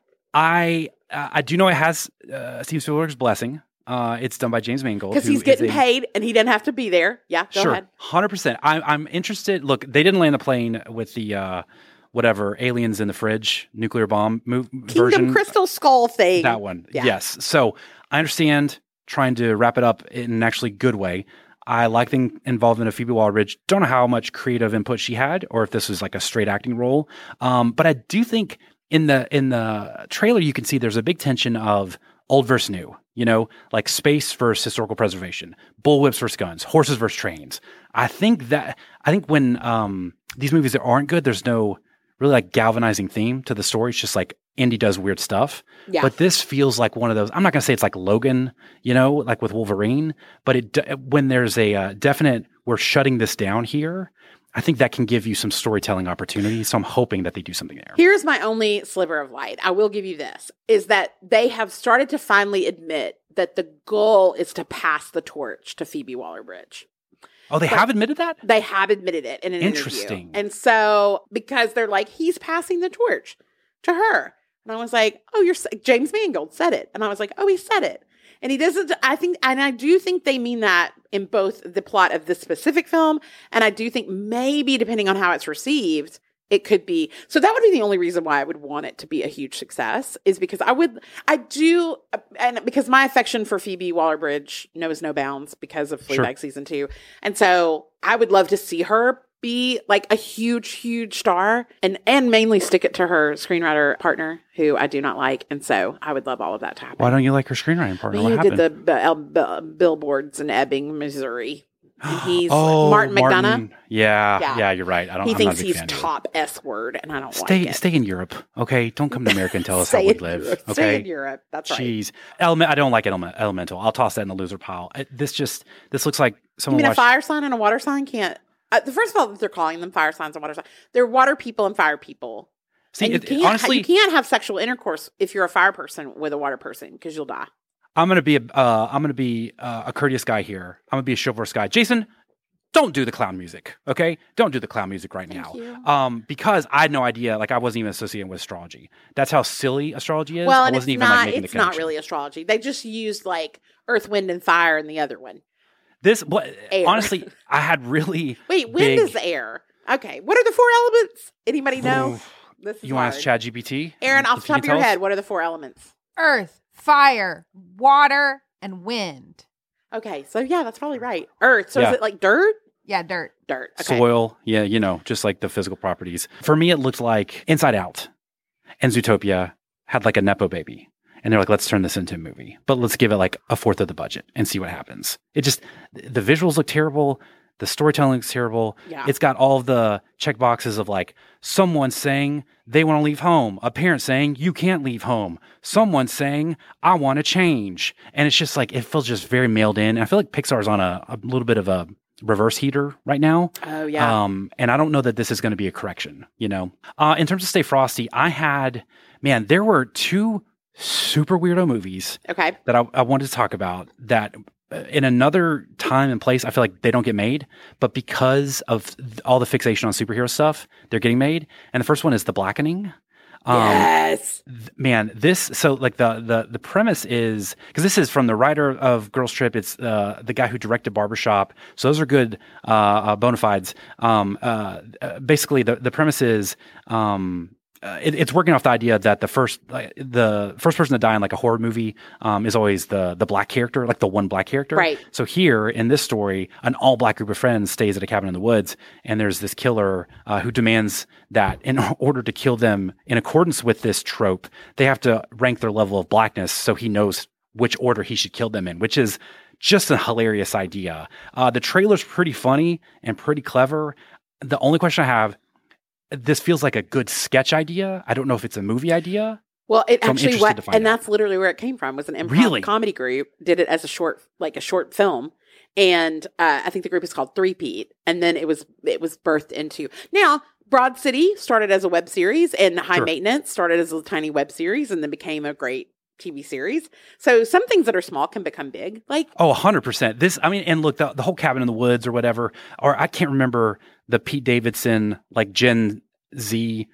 I uh, I do know it has uh, Steven Spielberg's blessing. Uh, it's done by James Mangold Because who he's is getting a- paid and he doesn't have to be there. Yeah. Go sure, ahead. hundred percent. I'm I'm interested. Look, they didn't land the plane with the uh, whatever aliens in the fridge nuclear bomb move Kingdom version. Crystal Skull thing. That one, Yeah. yes. So I understand trying to wrap it up in an actually good way. I like the involvement of Phoebe Waller-Bridge. Don't know how much creative input she had, or if this was like a straight acting role. Um, but I do think in the in the trailer you can see there's a big tension of old versus new. You know, like space versus historical preservation, bullwhips versus guns, horses versus trains. I think that I think when um, these movies that aren't good, there's no really like galvanizing theme to the story. It's just like Indy does weird stuff. Yeah. But this feels like one of those. I'm not going to say it's like Logan, you know, like with Wolverine. But it de- when there's a uh, definite, we're shutting this down here. I think that can give you some storytelling opportunities. So I'm hoping that they do something there. Here's my only sliver of light. I will give you this, is that they have started to finally admit that the goal is to pass the torch to Phoebe Waller-Bridge. Oh, they But- have admitted that? They have admitted it in an Interesting. interview. And so, because they're like, he's passing the torch to her. And I was like, oh, you're, s- James Mangold said it. And I was like, oh, he said it. And he doesn't, I think, and I do think they mean that in both the plot of this specific film, and I do think maybe depending on how it's received, it could be. So that would be the only reason why I would want it to be a huge success, is because I would, I do, and because my affection for Phoebe Waller-Bridge knows no bounds because of Fleabag sure. season two. And so I would love to see her be like a huge, huge star, and and mainly stick it to her screenwriter partner, who I do not like. And so I would love all of that to happen. Why don't you like her screenwriting partner? He what did happened? the uh, uh, billboards in Ebbing, Missouri. And he's oh, Martin McDonough. Martin. Yeah, yeah, Yeah. you're right. I don't. He I'm thinks not a big he's fan of it. top S word, and I don't Stay, like it. stay in Europe, okay? Don't come to America and tell us how Stay we in live, Europe. okay? Stay in Europe. That's right. Jeez, Element. I don't like Element, Elemental. I'll toss that in the loser pile. It, this just this looks like You someone mean watched. a fire sign and a water sign can't? Uh, the first of all, they're calling them fire signs and water signs. They're water people and fire people. See, and you it, can't, honestly, you can't have sexual intercourse if you're a fire person with a water person, because you'll die. I'm gonna be a uh, I'm gonna be uh, a courteous guy here. I'm gonna be a chivalrous guy. Jason, don't do the clown music, okay? Don't do the clown music right Thank now, you. um, because I had no idea. Like I wasn't even associating with astrology. That's how silly astrology is. Well, I and wasn't it's even not. like making It's the not connection. really astrology. They just used like earth, wind, and fire in the other one. This, what, Air. honestly, I had really Wait, wind big, is air. Okay, what are the four elements? Anybody know? This is You want to hard. ask ChatGPT? Aaron, off If the you top of can your tell us? head, what are the four elements? Earth, fire, water, and wind. Okay, so yeah, that's probably right. Earth. So Yeah. is it like dirt? Yeah, dirt. Dirt. Okay. Soil, yeah, you know, just like the physical properties. For me, it looked like Inside Out and Zootopia had like a Nepo baby. And they're like, let's turn this into a movie, but let's give it like a fourth of the budget and see what happens. It just, the visuals look terrible. The storytelling looks terrible. Yeah. It's got all of the check boxes of like someone saying they want to leave home, a parent saying you can't leave home, someone saying I want to change. And it's just like, it feels just very mailed in. I feel like Pixar's on a, a little bit of a reverse heater right now. Oh, yeah. Um, and I don't know that this is going to be a correction, you know? Uh, in terms of Stay Frosty, I had, man, there were two super weirdo movies Okay. that I, I wanted to talk about that uh, in another time and place, I feel like they don't get made, but because of th- all the fixation on superhero stuff, they're getting made. And the first one is The Blackening. Um, Yes. th- man, this, so like the, the, the premise is, because this is from the writer of Girls Trip. It's uh, the guy who directed Barbershop. So those are good uh, uh, bona fides. Um, uh, uh, basically, the, the premise is, um, Uh, it, it's working off the idea that the first like, the first person to die in like a horror movie um, is always the the black character, like the one black character. Right. So here in this story, an all black group of friends stays at a cabin in the woods, and there's this killer uh, who demands that in order to kill them in accordance with this trope, they have to rank their level of blackness so he knows which order he should kill them in, which is just a hilarious idea. Uh, the trailer's pretty funny and pretty clever. The only question I have. This feels like a good sketch idea. I don't know if it's a movie idea. Well, it So I'm actually interested what, to find and out. that's literally where it came from. Was an improv Really? comedy group did it as a short, like a short film, and uh, I think the group is called Three Peat, and then it was it was birthed into now. Broad City started as a web series, and High Sure. Maintenance started as a tiny web series, and then became a great T V series. So some things that are small can become big. Like Oh, one hundred percent. This, I mean, and look, the, the whole Cabin in the Woods or whatever, or I can't remember the Pete Davidson, like Gen Z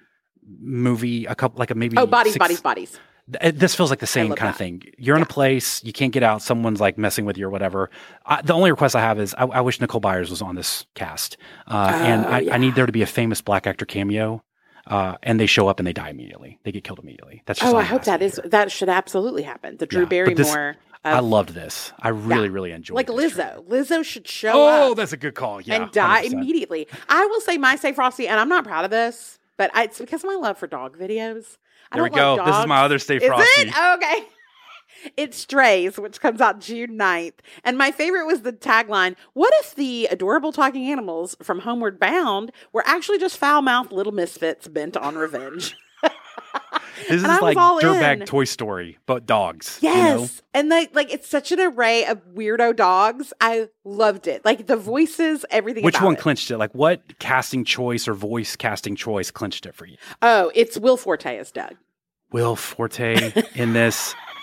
movie, a couple, like a maybe. oh, bodies, six- bodies, bodies. Th- This feels like the same love kind of that. thing. You're in Yeah. a place, you can't get out, someone's like messing with you or whatever. I, the only request I have is I, I wish Nicole Byers was on this cast. Uh, and Oh, I, yeah. I need there to be a famous black actor cameo. Uh, and they show up and they die immediately. They get killed immediately. That's just Oh, all I I'm hope that asking is here. that should absolutely happen. The Drew Yeah, but this- Barrymore. I of- loved this. I really, Yeah. really enjoyed like this Lizzo. Lizzo should show Oh, up. that's a good call. Yeah. and die one hundred percent. immediately. I will say my Stay Frosty, and I'm not proud of this, but I, it's because of my love for dog videos. I There we don't love go. This is dogs. my other Stay Is Frosty. it? Oh, okay. It's Strays, which comes out June ninth. And my favorite was the tagline, what if the adorable talking animals from Homeward Bound were actually just foul-mouthed little misfits bent on revenge? This And I is was like all Dirtbag in. Toy Story, but dogs. Yes. You know? And like, like it's such an array of weirdo dogs. I loved it. Like the voices, everything Which about one it. clinched it? Like what casting choice or voice casting choice clinched it for you? Oh, it's Will Forte as Doug. Will Forte in this.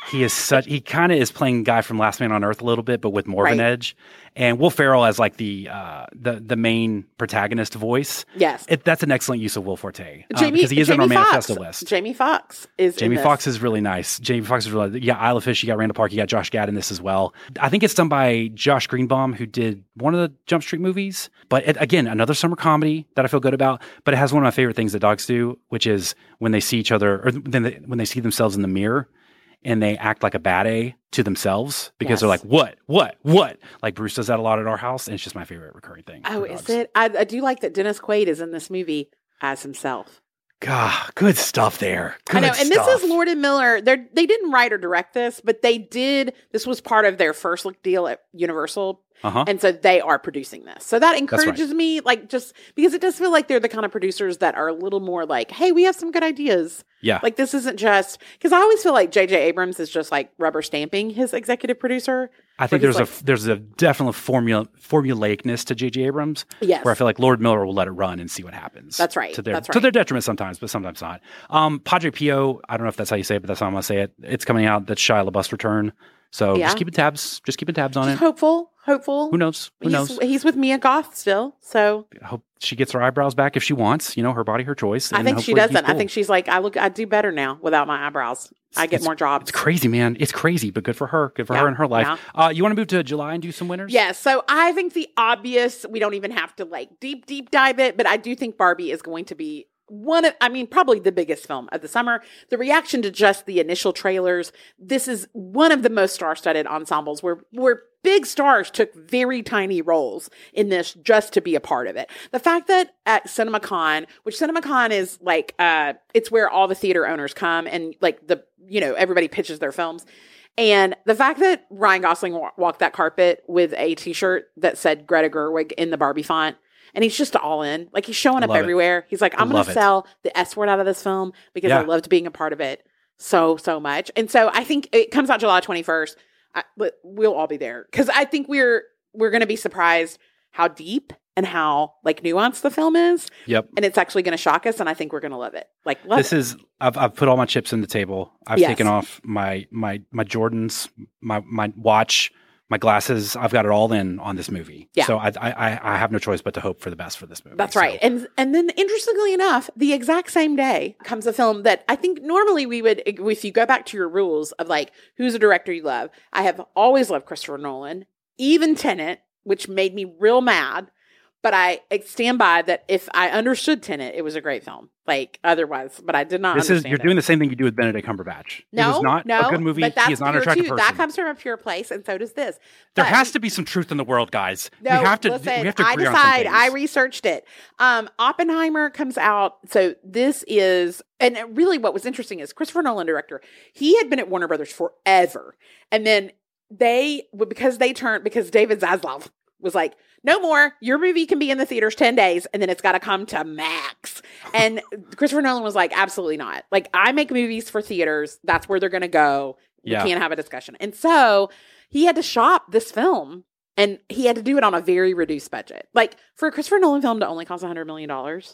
He is such. He kind of is playing guy from Last Man on Earth a little bit, but with more Right. of an edge. And Will Ferrell as like the uh, the the main protagonist voice. Yes. It, that's an excellent use of Will Forte uh, Jamie, because he is Jamie in our Foxx. manifesto list. Jamie Foxx is Jamie in this. Foxx is really nice. Jamie Foxx is really yeah. Isla Fish, you got Randall Park, you got Josh Gad in this as well. I think it's done by Josh Greenbaum, who did one of the Jump Street movies. But it, again, another summer comedy that I feel good about. But it has one of my favorite things that dogs do, which is when they see each other or then they, when they see themselves in the mirror. And they act like a bad A to themselves because Yes. they're like, what, what, what? Like Bruce does that a lot at our house. And it's just my favorite recurring thing. Oh, for is dogs. it? I, I do like that Dennis Quaid is in this movie as himself. God, good stuff there. Good I know, and stuff. this is Lord and Miller. They they didn't write or direct this, but they did. This was part of their first look deal at Universal, Uh-huh. and so they are producing this. So that right. encourages me, like just because it does feel like they're the kind of producers that are a little more like, hey, we have some good ideas. Yeah. Like this isn't just because I always feel like J J Abrams is just like rubber stamping his executive producer. I think where there's he's a there's a definite formula formulaicness to J J Abrams. Yes. Where I feel like Lord Miller will let it run and see what happens. That's right. To their That's to right. their detriment sometimes, but sometimes not. Um, Padre Pio, I don't know if that's how you say it, but that's how I'm gonna say it. It's coming out. That's Shia LaBeouf's return. So Yeah. just keeping tabs. Just keeping tabs on Just it. hopeful, hopeful. Who knows? Who he's, knows? He's with Mia Goth still, so I hope she gets her eyebrows back if she wants. You know, her body, her choice. I and think she hopefully he's doesn't. I cool. think she's like, I look, I do better now without my eyebrows. I get It's- more jobs. It's crazy, man. It's crazy, but good for her. Good for Yeah, her and her life. yeah. Uh, you want to move to July and do some winners? Yeah, so I think the obvious, we don't even have to like deep, deep dive it, but I do think Barbie is going to be one of, I mean, probably the biggest film of the summer. The reaction to just the initial trailers, this is one of the most star-studded ensembles where, where big stars took very tiny roles in this just to be a part of it. The fact that at CinemaCon, which CinemaCon is like, uh, it's where all the theater owners come and like the, you know, everybody pitches their films. And the fact that Ryan Gosling wa- walked that carpet with a t-shirt that said Greta Gerwig in the Barbie font, and he's just all in. Like, he's showing up Love it. everywhere. He's like, I'm going Love to it. sell the S word out of this film because I Yeah. loved being a part of it so, so much. And so I think it comes out July twenty-first. I, but we'll all be there because I think we're we're going to be surprised how deep and how like nuanced the film is. Yep. And it's actually going to shock us. And I think we're going to love it. Like, love This it. is I've I've put all my chips in the table. I've Yes. taken off my my my Jordans, my my watch, my glasses. I've got it all in on this movie. Yeah. So I I I have no choice but to hope for the best for this movie. That's So- right. And and then interestingly enough, the exact same day comes a film that I think normally we would, if you go back to your rules of like, who's a director you love? I have always loved Christopher Nolan, even Tenet, which made me real mad. But I stand by that if I understood Tenet, it was a great film. Like otherwise, but I did not This is understand you're it. doing the same thing you do with Benedict Cumberbatch. No, it was not no, a good movie. But that's He is not an pure attractive too. person. That comes from a pure place, and so does this. there But- has to be some truth in the world, guys. No, we have to. listen, we have to I agree on some decide. things. I researched it. Um, Oppenheimer comes out. So this is, and it really what was interesting is Christopher Nolan, director, he had been at Warner Brothers forever. And then they, because they turned, because David Zaslav was like, no more, your movie can be in the theaters ten days and then it's got to come to Max. And Christopher Nolan was like, absolutely not. Like, I make movies for theaters. That's where they're going to go. We Yeah. can't have a discussion. And so he had to shop this film. And he had to do it on a very reduced budget. Like for a Christopher Nolan film to only cost one hundred million dollars,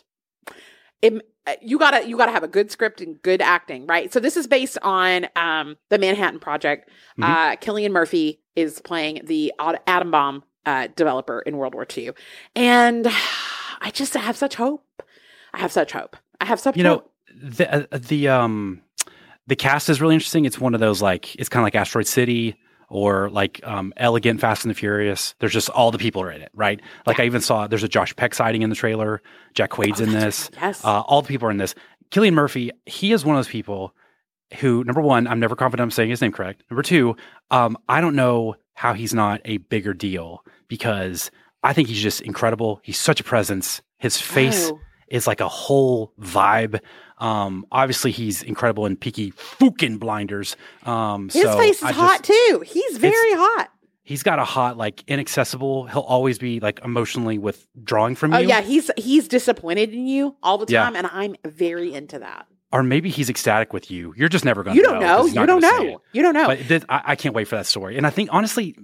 it, you gotta you gotta have a good script and good acting, right? So this is based on um, the Manhattan Project. Mhm. Uh, Cillian Murphy is playing the Ad- atom bomb uh, developer in World War Two, and I just have such hope. I have such hope. I have such You know, hope. the uh, the um the cast is really interesting. It's one of those like it's kind of like Asteroid City or like um, Elegant Fast and the Furious. There's just all the people are in it, right? Like I even saw there's a Josh Peck sighting in the trailer. Jack Quaid's Oh, in that's this. right. Yes. Uh, all the people are in this. Cillian Murphy, he is one of those people who, number one, I'm never confident I'm saying his name correct. Number two, um, I don't know how he's not a bigger deal because I think he's just incredible. He's such a presence. His face Oh. is like a whole vibe. Um, obviously, he's incredible in Peaky fucking Blinders. Um, His so face is I hot just- too. He's very hot. He's got a hot, like inaccessible. He'll always be like emotionally withdrawing from Oh you. yeah, he's he's disappointed in you all the Yeah. time, and I'm very into that. Or maybe he's ecstatic with you. You're just never going to You don't know. 'cause he's You not don't gonna say know. it. You don't know. But this, I, I can't wait for that story. And I think, honestly,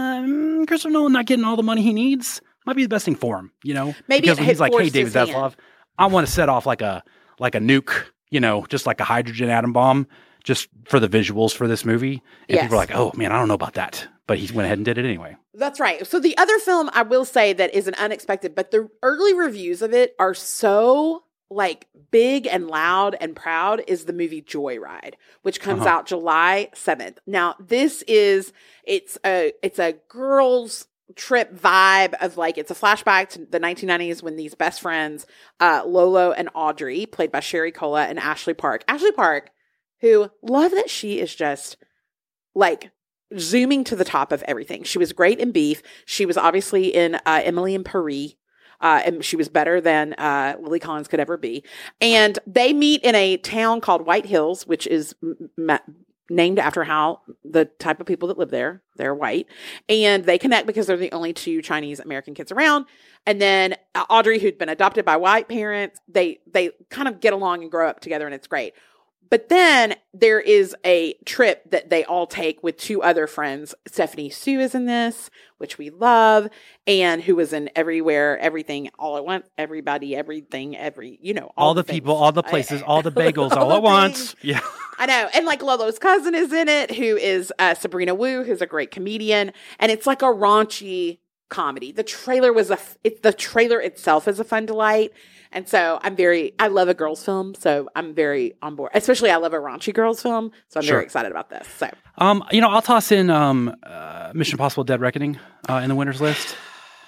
um, Christopher Nolan not getting all the money he needs might be the best thing for him, you know? Maybe because it when he's like, hey, forced David his hand. Zaslav, I want to set off like a like a nuke, you know, just like a hydrogen atom bomb just for the visuals for this movie. And Yes. people are like, oh man, I don't know about that. But he went ahead and did it anyway. That's right. So the other film I will say that is an unexpected, but the early reviews of it are so like big and loud and proud is the movie Joyride, which comes Uh-huh. out July seventh. Now this is, it's a, it's a girls trip vibe of like, it's a flashback to the nineteen nineties when these best friends, uh, Lolo and Audrey, played by Sherry Cola and Ashley Park. Ashley Park, who love that she is just like zooming to the top of everything. She was great in Beef. She was obviously in uh, Emily in Paris. Uh, and she was better than uh, Lily Collins could ever be. And they meet in a town called White Hills, which is m- m- named after how the type of people that live there. They're white. And they connect because they're the only two Chinese American kids around. And then uh, Audrey, who'd been adopted by white parents, they they kind of get along and grow up together, and it's great. But then there is a trip that they all take with two other friends. Stephanie Sue is in this, which we love, and who was in Everywhere, Everything, All at Once, Everybody, Everything, Every, you know, all, All, the things. people, all the places, all the bagels, All all, the at once. things. Yeah. I know. And like Lolo's cousin is in it, who is uh, Sabrina Wu, who's a great comedian. And it's like a raunchy comedy. The trailer was a, f- it, the trailer itself is a fun delight. And so I'm very, I love a girls film. So I'm very on board, especially I love a raunchy girls film. So I'm Sure. very excited about this. So Um, you know, I'll toss in um, uh, Mission Impossible: Dead Reckoning uh, in the winners list.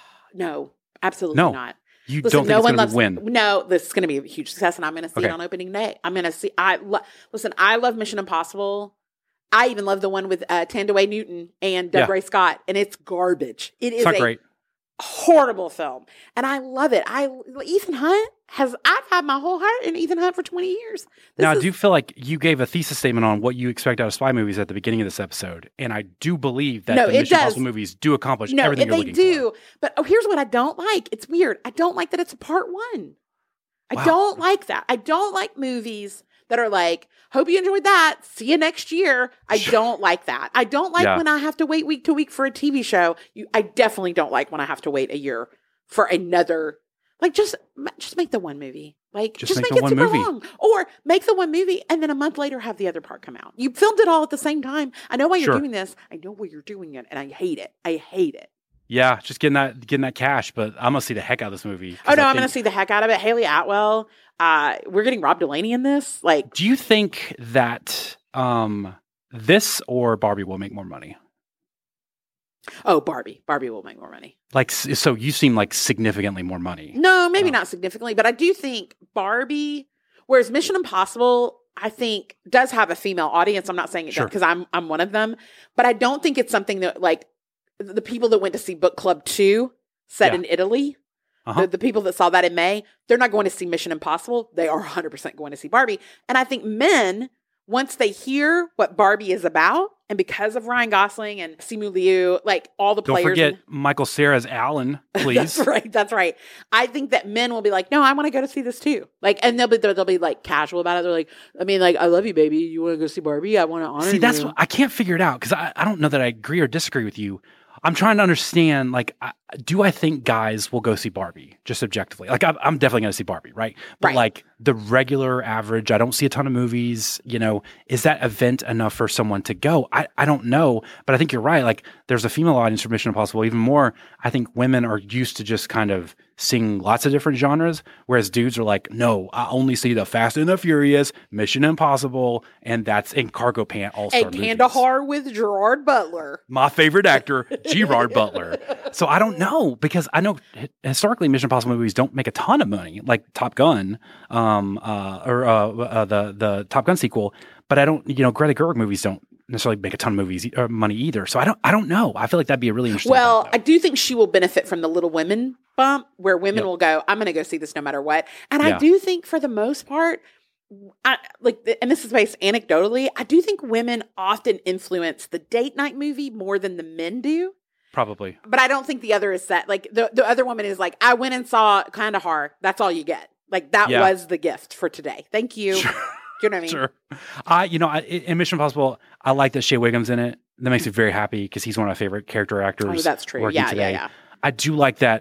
no, absolutely No. not. You Listen, don't think no it's one going to loves, win? No, this is going to be a huge success, and I'm going to see Okay. it on opening day. I'm going to see. I lo- listen. I love Mission Impossible. I even love the one with uh, Tandaway Newton and Doug Yeah. Ray Scott, and it's garbage. It is It's not a great. horrible film, and I love it. I Ethan Hunt has. I've had my whole heart in Ethan Hunt for twenty years. This Now, I is- do feel like you gave a thesis statement on what you expect out of spy movies at the beginning of this episode, and I do believe that No, the it Mission does. Impossible movies do accomplish no, everything and you're they looking do. But oh, here's what I don't like. It's weird. I don't like that it's a part one. I Wow. don't like that. I don't like movies that are like, hope you enjoyed that. See you next year. I don't like that. I don't like Yeah. when I have to wait week to week for a T V show. You, I definitely don't like when I have to wait a year for another. Like, just just make the one movie. Like, Just just, make make, the it one super movie. long. Or make the one movie and then a month later have the other part come out. You filmed it all at the same time. I know why you're Sure. doing this. I know why you're doing it. And I hate it. I hate it. Yeah, just getting that getting that cash, but I'm gonna see the heck out of this movie. 'cause Oh, no, I I'm going to think- see the heck out of it. Haley Atwell. Uh, we're getting Rob Delaney in this. Like, Do you think that um, this or Barbie will make more money? oh, Barbie. Barbie will make more money. Like, s- so you seem like significantly more money. No, maybe Oh. not significantly, but I do think Barbie, whereas Mission Impossible, I think does have a female audience. I'm not saying it Sure. does because I'm I'm one of them, but I don't think it's something that like the people that went to see Book Club two set Yeah. in Italy. Uh-huh. The, the people that saw that in May, they're not going to see Mission Impossible. They are one hundred percent going to see Barbie. And I think men, once they hear what Barbie is about, and because of Ryan Gosling and Simu Liu, like all the Don't players. forget in- Michael Cera's Alan, please. That's right. That's right. I think that men will be like, no, I want to go to see this too. Like, and they'll be they'll, they'll be like casual about it. They're like, I mean, like, I love you, baby. You want to go see Barbie? I want to honor See, that's you. what, I can't figure it out because I, I don't know that I agree or disagree with you. I'm trying to understand, like, I, do I think guys will go see Barbie just objectively? Like, I'm, I'm definitely going to see Barbie, right? But Right. like the regular average, I don't see a ton of movies. You know, is that event enough for someone to go? I, I don't know, but I think you're right. Like, there's a female audience for Mission Impossible. Even more, I think women are used to just kind of seeing lots of different genres, whereas dudes are like, no, I only see the Fast and the Furious, Mission Impossible, and that's in Cargo Pant All Star and movies. Kandahar with Gerard Butler. My favorite actor, Gerard Butler. So I don't know because I know hi- historically Mission Impossible movies don't make a ton of money, like Top Gun, um, uh, or uh, uh, the the Top Gun sequel. But I don't, you know, Greta Gerwig movies don't necessarily make a ton of movies e- or money either. So I don't, I don't know. I feel like that'd be a really interesting. Well, event, I though. do think she will benefit from the Little Women bump, where women Yep. will go, I'm going to go see this no matter what. And Yeah. I do think for the most part, I like, and this is based anecdotally, I do think women often influence the date night movie more than the men do. Probably. But I don't think the other is set. Like the, the other woman is like, I went and saw Kandahar. That's all you get. Like that Yeah. was the gift for today. Thank you. Sure. Do you know what I mean? Sure. I, you know, I, in Mission Impossible, I like that Shea Wiggum's in it. That makes me very happy because he's one of my favorite character actors. Oh, that's true. working Yeah, yeah, today. yeah. I do like that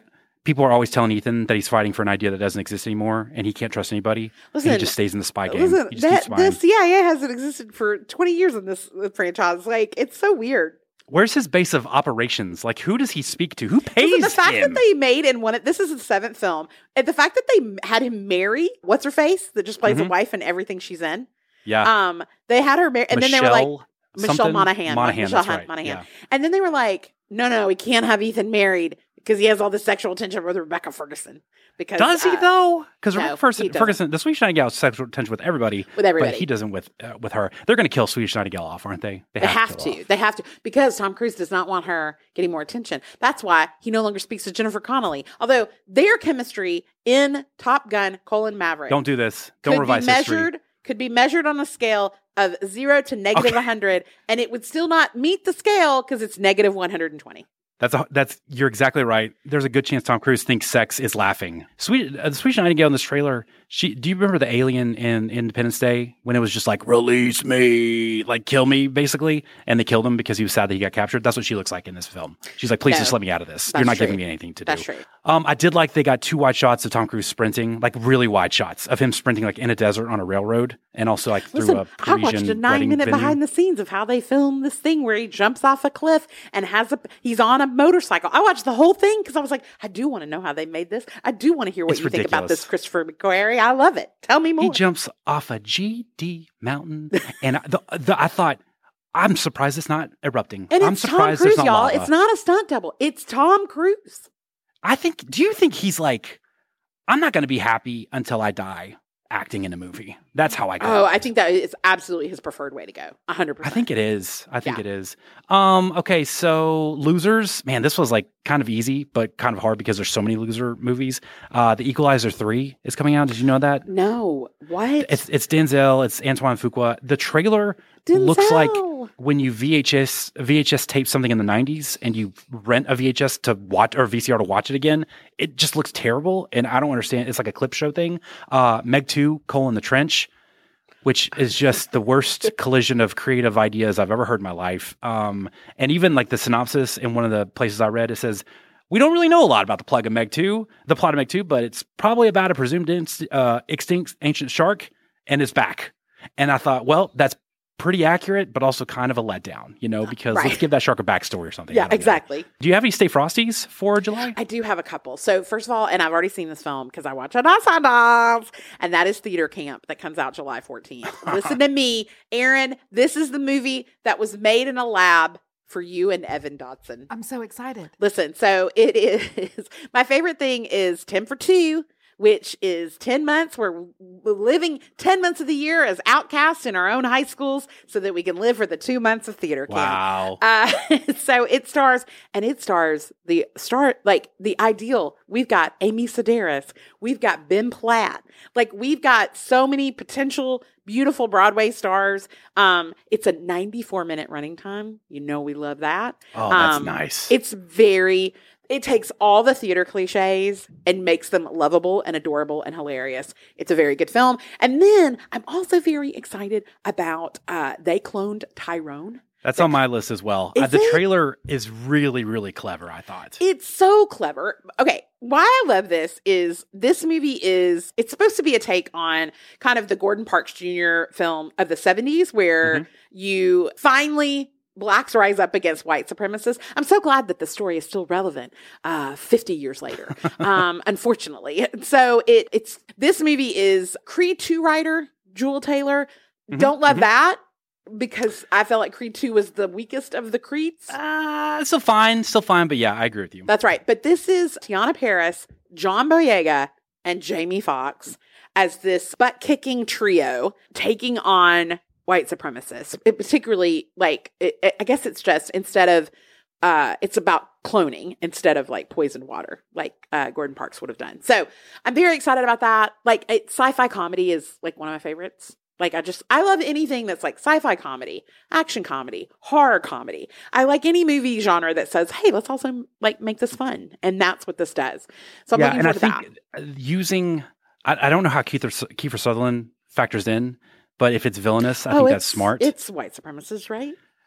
people are always telling Ethan that he's fighting for an idea that doesn't exist anymore, and he can't trust anybody. Listen, and he just stays in the spy game. Listen, He just that, keeps spying. the C I A hasn't existed for twenty years in this franchise. Like, it's so weird. Where's his base of operations? Like, who does he speak to? Who pays Listen, the fact him? that they made in one of, this is the seventh film, and the fact that they had him marry what's her face that just plays Mhm. a wife in everything she's in. yeah, Um, they had her marry, and then they were like Michelle something? Monaghan, Monaghan, Michelle that's Hunt right. Monaghan, Yeah. and then they were like, no, no, we can't have Ethan married because he has all this sexual tension with Rebecca Ferguson. Because Does he uh, though? Because no, Ferguson, he doesn't. Ferguson, the Swedish Nightingale has sexual tension with everybody, With everybody. but he doesn't with uh, with her. They're going to kill Swedish Nightingale off, aren't they? They have kill to. her off. They have to because Tom Cruise does not want her getting more attention. That's why he no longer speaks to Jennifer Connelly. Although their chemistry in Top Gun: Colon Maverick Don't do this. Don't could revise be history. measured could be measured on a scale of zero to negative Okay. one hundred, and it would still not meet the scale because it's negative one hundred twenty. That's a, that's you're exactly right. There's a good chance Tom Cruise thinks sex is laughing. Sweet, uh, the Swedish Nightingale in this trailer. She, do you remember the alien in Independence Day when it was just like release me, like kill me, basically, and they killed him because he was sad that he got captured? That's what she looks like in this film. She's like, please No, just let me out of this. that's You're not true. giving me anything to That's do. true. Um, I did like they got two wide shots of Tom Cruise sprinting, like really wide shots of him sprinting like in a desert on a railroad, and also like through Listen, a I Parisian watched a nine wedding minute venue. behind the scenes of how they filmed this thing where he jumps off a cliff and has a he's on a motorcycle. I watched the whole thing because I was like, I do want to know how they made this. I do want to hear what It's you think about ridiculous. this Christopher McQuarrie. I love it. Tell me more. He jumps off a G D mountain, and I, the, the, I thought, I'm surprised it's not erupting. and I'm it's Tom surprised Cruise, there's not y'all. lava. It's not a stunt double. It's Tom Cruise. I think. Do you think he's like, I'm not going to be happy until I die acting in a movie? That's how I go. Oh, I think that is absolutely his preferred way to go. A hundred I percent. think it is. I think Yeah. it is. Um, okay, so Losers. Man, this was like kind of easy, but kind of hard because there's so many loser movies. Uh, The Equalizer three is coming out. Did you know that? No. What? It's it's Denzel. It's Antoine Fuqua. The trailer looks like Denzel. when you V H S V H S tape something in the nineties and you rent a V H S to watch or V C R to watch it again. It just looks terrible, and I don't understand. It's like a clip show thing. Uh, Meg two: Colon the Trench, which is just the worst collision of creative ideas I've ever heard in my life. Um, and even like the synopsis in one of the places I read, it says, we don't really know a lot about the plot of Meg two, the plot of Meg two, but it's probably about a presumed inst- uh, extinct ancient shark, and it's back. And I thought, well, that's pretty accurate, but also kind of a letdown, you know, because Right. let's give that shark a backstory or something. I Yeah, don't know. exactly. Do you have any Stay Frosties for July? I do have a couple. So first of all, and I've already seen this film because I watch it on Sundance, and that is Theater Camp that comes out July fourteenth. Listen to me, Aaron. This is the movie that was made in a lab for you and Evan Dodson. I'm so excited. Listen, so it is my favorite thing is ten for two, which is ten months. We're living ten months of the year as outcasts in our own high schools so that we can live for the two months of theater camp. Wow. Uh, so it stars, and it stars the star, like the ideal. We've got Amy Sedaris. We've got Ben Platt. Like we've got so many potential beautiful Broadway stars. Um, it's a ninety-four minute running time. You know, we love that. Oh, that's Um, nice. It's very, it takes all the theater cliches and makes them lovable and adorable and hilarious. It's a very good film. And then I'm also very excited about, uh, they cloned Tyrone. That's on my list as well. Uh, Is the it? trailer is really, really clever, I thought. It's so clever. Okay, why I love this is this movie is, it's supposed to be a take on kind of the Gordon Parks Junior film of the seventies where Mhm. you finally, blacks rise up against white supremacists. I'm so glad that the story is still relevant uh, fifty years later, um, unfortunately. So it it's this movie is Creed two writer, Jewel Taylor. Mhm, Don't love mhm. that because I felt like Creed two was the weakest of the Creeds. Uh, still fine, still fine, but yeah, I agree with you. That's right. But this is Tiana Paris, John Boyega, and Jamie Foxx as this butt-kicking trio taking on white supremacists. It particularly, like, it, it- I guess it's just instead of, uh, it's about cloning instead of like poisoned water, like uh, Gordon Parks would have done. So I'm very excited about that. Like, it, sci-fi comedy is like one of my favorites. Like, I just, I love anything that's like sci-fi comedy, action comedy, horror comedy. I like any movie genre that says, hey, let's also like make this fun. And that's what this does. So I'm yeah, looking and I forward to think that. using, I, I don't know how Kiefer, Kiefer Sutherland factors in, but if it's villainous, I Oh, think it's, that's smart. It's white supremacists, right?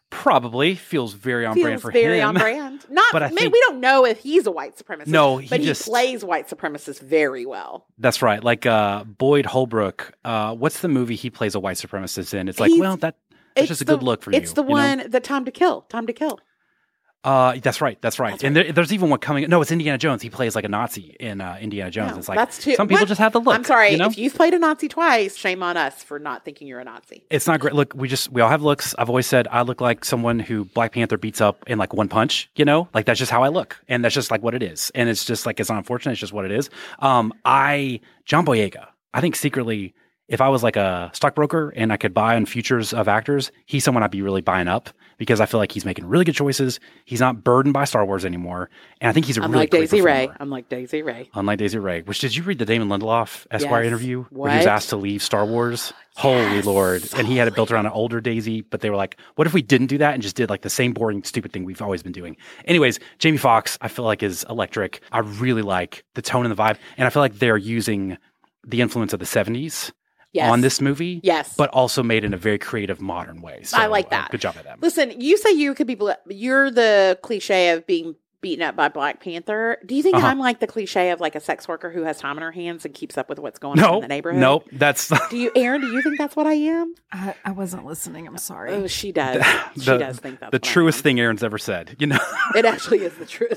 Probably feels very on Feels brand for very him. on brand. Not, But I man, think- we don't know if he's a white supremacist. No, he but just- he plays white supremacists very well. That's right. Like uh, Boyd Holbrook. Uh, what's the movie he plays a white supremacist in? It's like, He's- well, that that's It's just a the- good look for It's you. the you know? one, the Time to Kill. Time to Kill. Uh, that's right. That's right. That's and right. there, there's even one coming. No, it's Indiana Jones. He plays like a Nazi in uh, Indiana Jones. No, it's like that's too, some people what? just have the look. I'm sorry. You know? If you've played a Nazi twice, shame on us for not thinking you're a Nazi. It's not great. Look, we just we all have looks. I've always said I look like someone who Black Panther beats up in like one punch. You know, like that's just how I look, and that's just like what it is. And it's just like it's unfortunate. It's just what it is. Um, I John Boyega. I think secretly, if I was like a stockbroker and I could buy on futures of actors, he's someone I'd be really buying up because I feel like he's making really good choices. He's not burdened by Star Wars anymore, and I think he's a I'm really like great Daisy Ray. performer. I'm like Daisy Ray. Unlike Daisy Ray, which did you read the Damon Lindelof Esquire Yes. interview where he was What? asked to leave Star Wars? Holy Yes. Lord. And he had it built around an older Daisy, but they were like, what if we didn't do that and just did like the same boring, stupid thing we've always been doing? Anyways, Jamie Foxx, I feel like is electric. I really like the tone and the vibe. And I feel like they're using the influence of the seventies Yes. on this movie. Yes. But also made in a very creative, modern way. So, I like uh, that. good job at that. Listen, you say you could be, ble- you're the cliche of being beaten up by Black Panther. Do you think Uh-huh. I'm like the cliche of like a sex worker who has time on her hands and keeps up with what's going on No, in the neighborhood? no, that's Do you, Aaron, do you think that's what I am? I, I wasn't listening. I'm sorry. Oh, she does. she the, does think that's the what I truest am. thing Aaron's ever said. You know, It actually is the truth.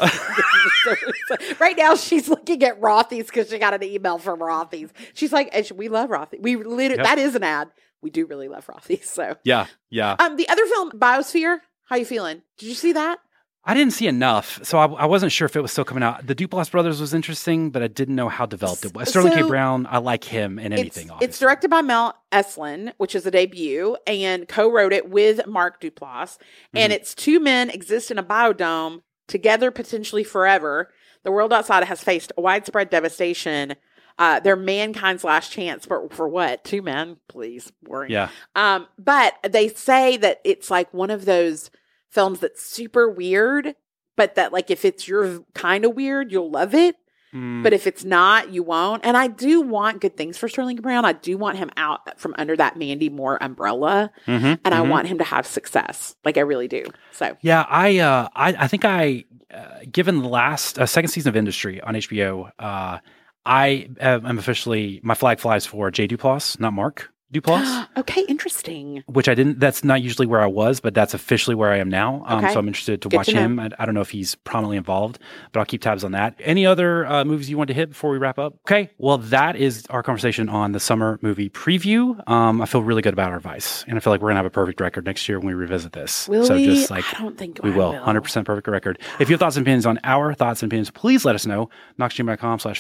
Right now, she's looking at Rothy's because she got an email from Rothy's. She's like, "And we love Rothy's. We literally, Yep. that is an ad. We do really love Rothy's." So, yeah, yeah. um, the other film, Biosphere. How you feeling? Did you see that? I didn't see enough, so I, I wasn't sure if it was still coming out. The Duplass Brothers was interesting, but I didn't know how developed it was. Sterling K. So, Brown, I like him in anything. It's, obviously. it's directed by Mel Eslin, which is a debut, and co-wrote it with Mark Duplass. And Mhm. it's two men exist in a biodome together, potentially forever. The world outside has faced widespread devastation. Uh, they're mankind's last chance, but for what? Two men, please, boring. Yeah. Um, but they say that it's like one of those films that's super weird, but that like if it's your kind of weird, you'll love it. Mm, But if it's not, you won't. And I do want good things for Sterling Brown. I do want him out from under that Mandy Moore umbrella, mhm, and I mhm. want him to have success. Like I really do. So Yeah, I, uh, I, I think I, uh, given the last uh, second season of Industry on H B O, uh, I am officially my flag flies for Jay Duplass, not Mark Duplass. okay, interesting. Which I didn't, that's not usually where I was, but that's officially where I am now. Um, Okay. So I'm interested to Good watch to know. him. I, I don't know if he's prominently involved, but I'll keep tabs on that. Any other uh, movies you want to hit before we wrap up? Okay. Well, that is our conversation on the summer movie preview. Um, I feel really good about our advice. And I feel like we're going to have a perfect record next year when we revisit this. Will so we? just like, I don't think we I will. will. one hundred percent perfect record. If you have thoughts and opinions on our thoughts and opinions, please let us know. knoxgym.com slash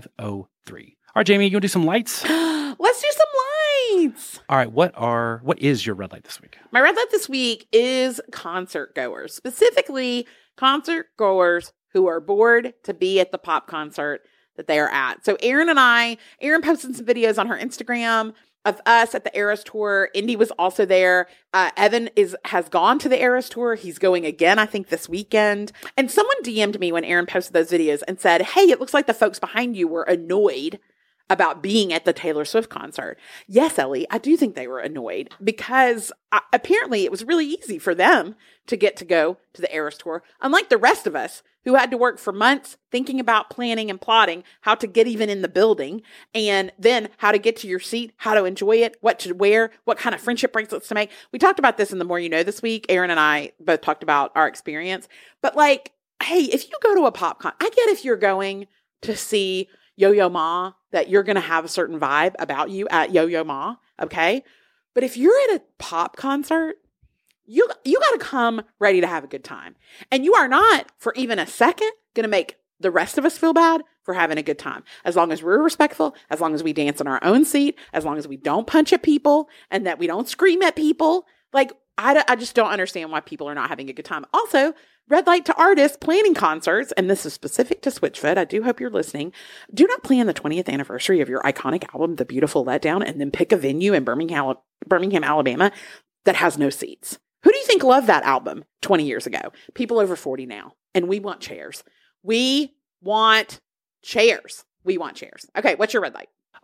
503. All right, Jamie, you want to do some lights? Let's do some lights. All right. What are, what is your red light this week? My red light this week is concert goers, specifically concert goers who are bored to be at the pop concert that they are at. So Erin and I, Erin posted some videos on her Instagram of us at the Eras Tour. Indy was also there. Uh, Evan is has gone to the Eras Tour. He's going again, I think, this weekend. And someone D M'd me when Erin posted those videos and said, hey, it looks like the folks behind you were annoyed about being at the Taylor Swift concert. Yes, Ellie, I do think they were annoyed because uh, apparently it was really easy for them to get to go to the Eras Tour, unlike the rest of us who had to work for months thinking about planning and plotting how to get even in the building, and then how to get to your seat, how to enjoy it, what to wear, what kind of friendship bracelets to make. We talked about this in The More You Know this week. Erin and I both talked about our experience. But like, hey, if you go to a pop con, I get if you're going to see Yo-Yo Ma, that you're going to have a certain vibe about you at Yo-Yo Ma, okay? But if you're at a pop concert, you you got to come ready to have a good time. And you are not, for even a second, going to make the rest of us feel bad for having a good time. As long as we're respectful, as long as we dance in our own seat, as long as we don't punch at people, and that we don't scream at people. Like, I, I just don't understand why people are not having a good time. Also, red light to artists planning concerts, and this is specific to Switchfoot. I do hope you're listening. Do not plan the twentieth anniversary of your iconic album, The Beautiful Letdown, and then pick a venue in Birmingham, Birmingham, Alabama that has no seats. Who do you think loved that album twenty years ago? People over forty now. And we want chairs. We want chairs. We want chairs. Okay, what's your red light?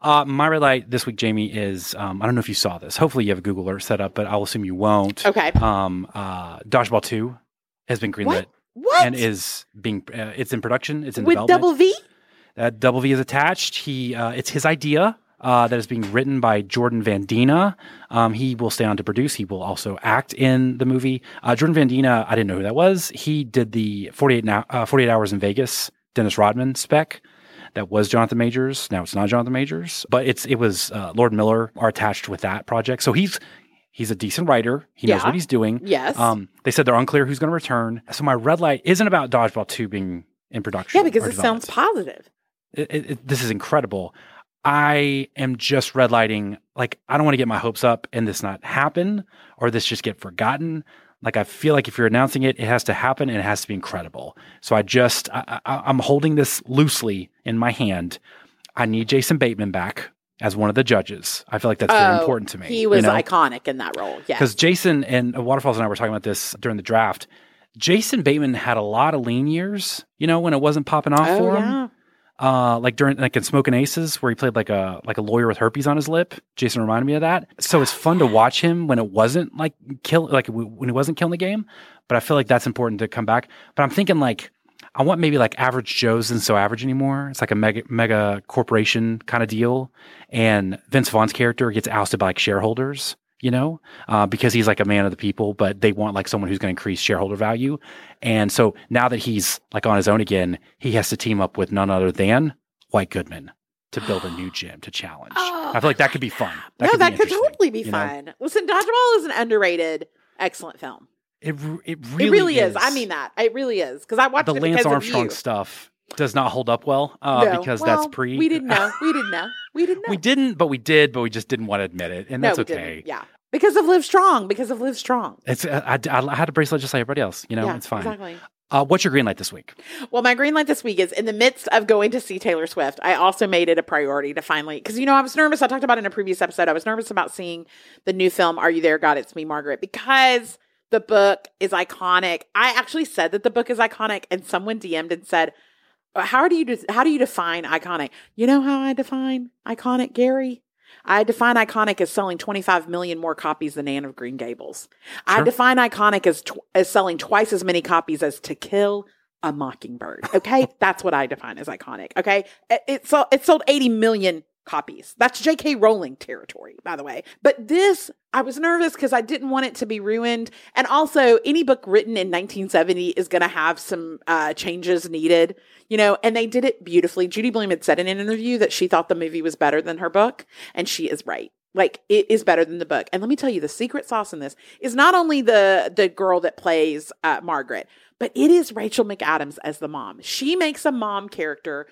Uh, my red light this week, Jamie, is um, I don't know if you saw this. Hopefully, you have a Google Alert set up, but I'll assume you won't. Okay. Um, uh, Dodgeball two has been greenlit. What? What? And is being uh, it's in production. It's in With development. Double V? Uh, Double V is attached. He uh, it's his idea. Uh, that is being written by Jordan Van Dina. Um, he will stay on to produce. He will also act in the movie. Uh, Jordan Van Dina, I didn't know who that was. He did the forty-eight, now, uh, forty-eight Hours in Vegas, Dennis Rodman spec. That was Jonathan Majors. Now it's not Jonathan Majors, but it's it was uh, Lord Miller are attached with that project. So he's he's a decent writer. He knows Yeah. what he's doing. Yes. Um, they said they're unclear who's going to return. So my red light isn't about Dodgeball two being in production. Yeah, because or it sounds development. positive. It, it, it, this is incredible. I am just red lighting. Like, I don't want to get my hopes up and this not happen or this just get forgotten. Like, I feel like if you're announcing it, it has to happen and it has to be incredible. So I just, I, I, I'm holding this loosely in my hand. I need Jason Bateman back as one of the judges. I feel like that's very Oh, important to me. He was you know? iconic in that role. Yeah. Because Jason and uh, Waterfalls and I were talking about this during the draft. Jason Bateman had a lot of lean years, you know, when it wasn't popping off Oh, for him. yeah. Uh, like during like in Smokin' Aces, where he played like a like a lawyer with herpes on his lip. Jason reminded me of that. So it's fun to watch him when it wasn't like kill like w- when he wasn't killing the game. But I feel like that's important to come back. But I'm thinking like I want maybe like Average Joe's isn't so average anymore. It's like a mega mega corporation kind of deal, and Vince Vaughn's character gets ousted by like shareholders. You know, uh, because he's like a man of the people, but they want like someone who's going to increase shareholder value. And so now that he's like on his own again, he has to team up with none other than White Goodman to build a new gym to challenge. Oh, I feel like that could be fun. That no, could that be could interesting, totally be you know? fun. Listen, Dodgeball is an underrated, excellent film. It r- it really, It really is. is. I mean that. It really is. Because I watched The it Lance because of Armstrong you. stuff does not hold up well uh, No. because Well, that's pre. We didn't know. We didn't know. We didn't know. We didn't, but we did, but we just didn't want to admit it, and No, that's we okay. didn't. Yeah. Because of Live Strong. Because of Live Strong. It's I, I, I had a bracelet just like everybody else. You know, yeah, it's fine. Exactly. Uh, what's your green light this week? Well, my green light this week is in the midst of going to see Taylor Swift, I also made it a priority to finally, because, you know, I was nervous. I talked about it in a previous episode. I was nervous about seeing the new film, Are You There, God? It's Me, Margaret, because the book is iconic. I actually said that the book is iconic, and someone D M'd and said, how do you, de- how do you define iconic? You know how I define iconic, Gary? I define iconic as selling twenty-five million more copies than Anne of Green Gables. I Sure. define iconic as tw- as selling twice as many copies as To Kill a Mockingbird. Okay, that's what I define as iconic. Okay, it, it sold it sold eighty million copies. That's J K Rowling territory, by the way. But this, I was nervous because I didn't want it to be ruined. And also, any book written in nineteen seventy is going to have some uh, changes needed, you know, and they did it beautifully. Judy Blume had said in an interview that she thought the movie was better than her book, and she is right. Like, it is better than the book. And let me tell you, the secret sauce in this is not only the the girl that plays uh, Margaret, but it is Rachel McAdams as the mom. She makes a mom character,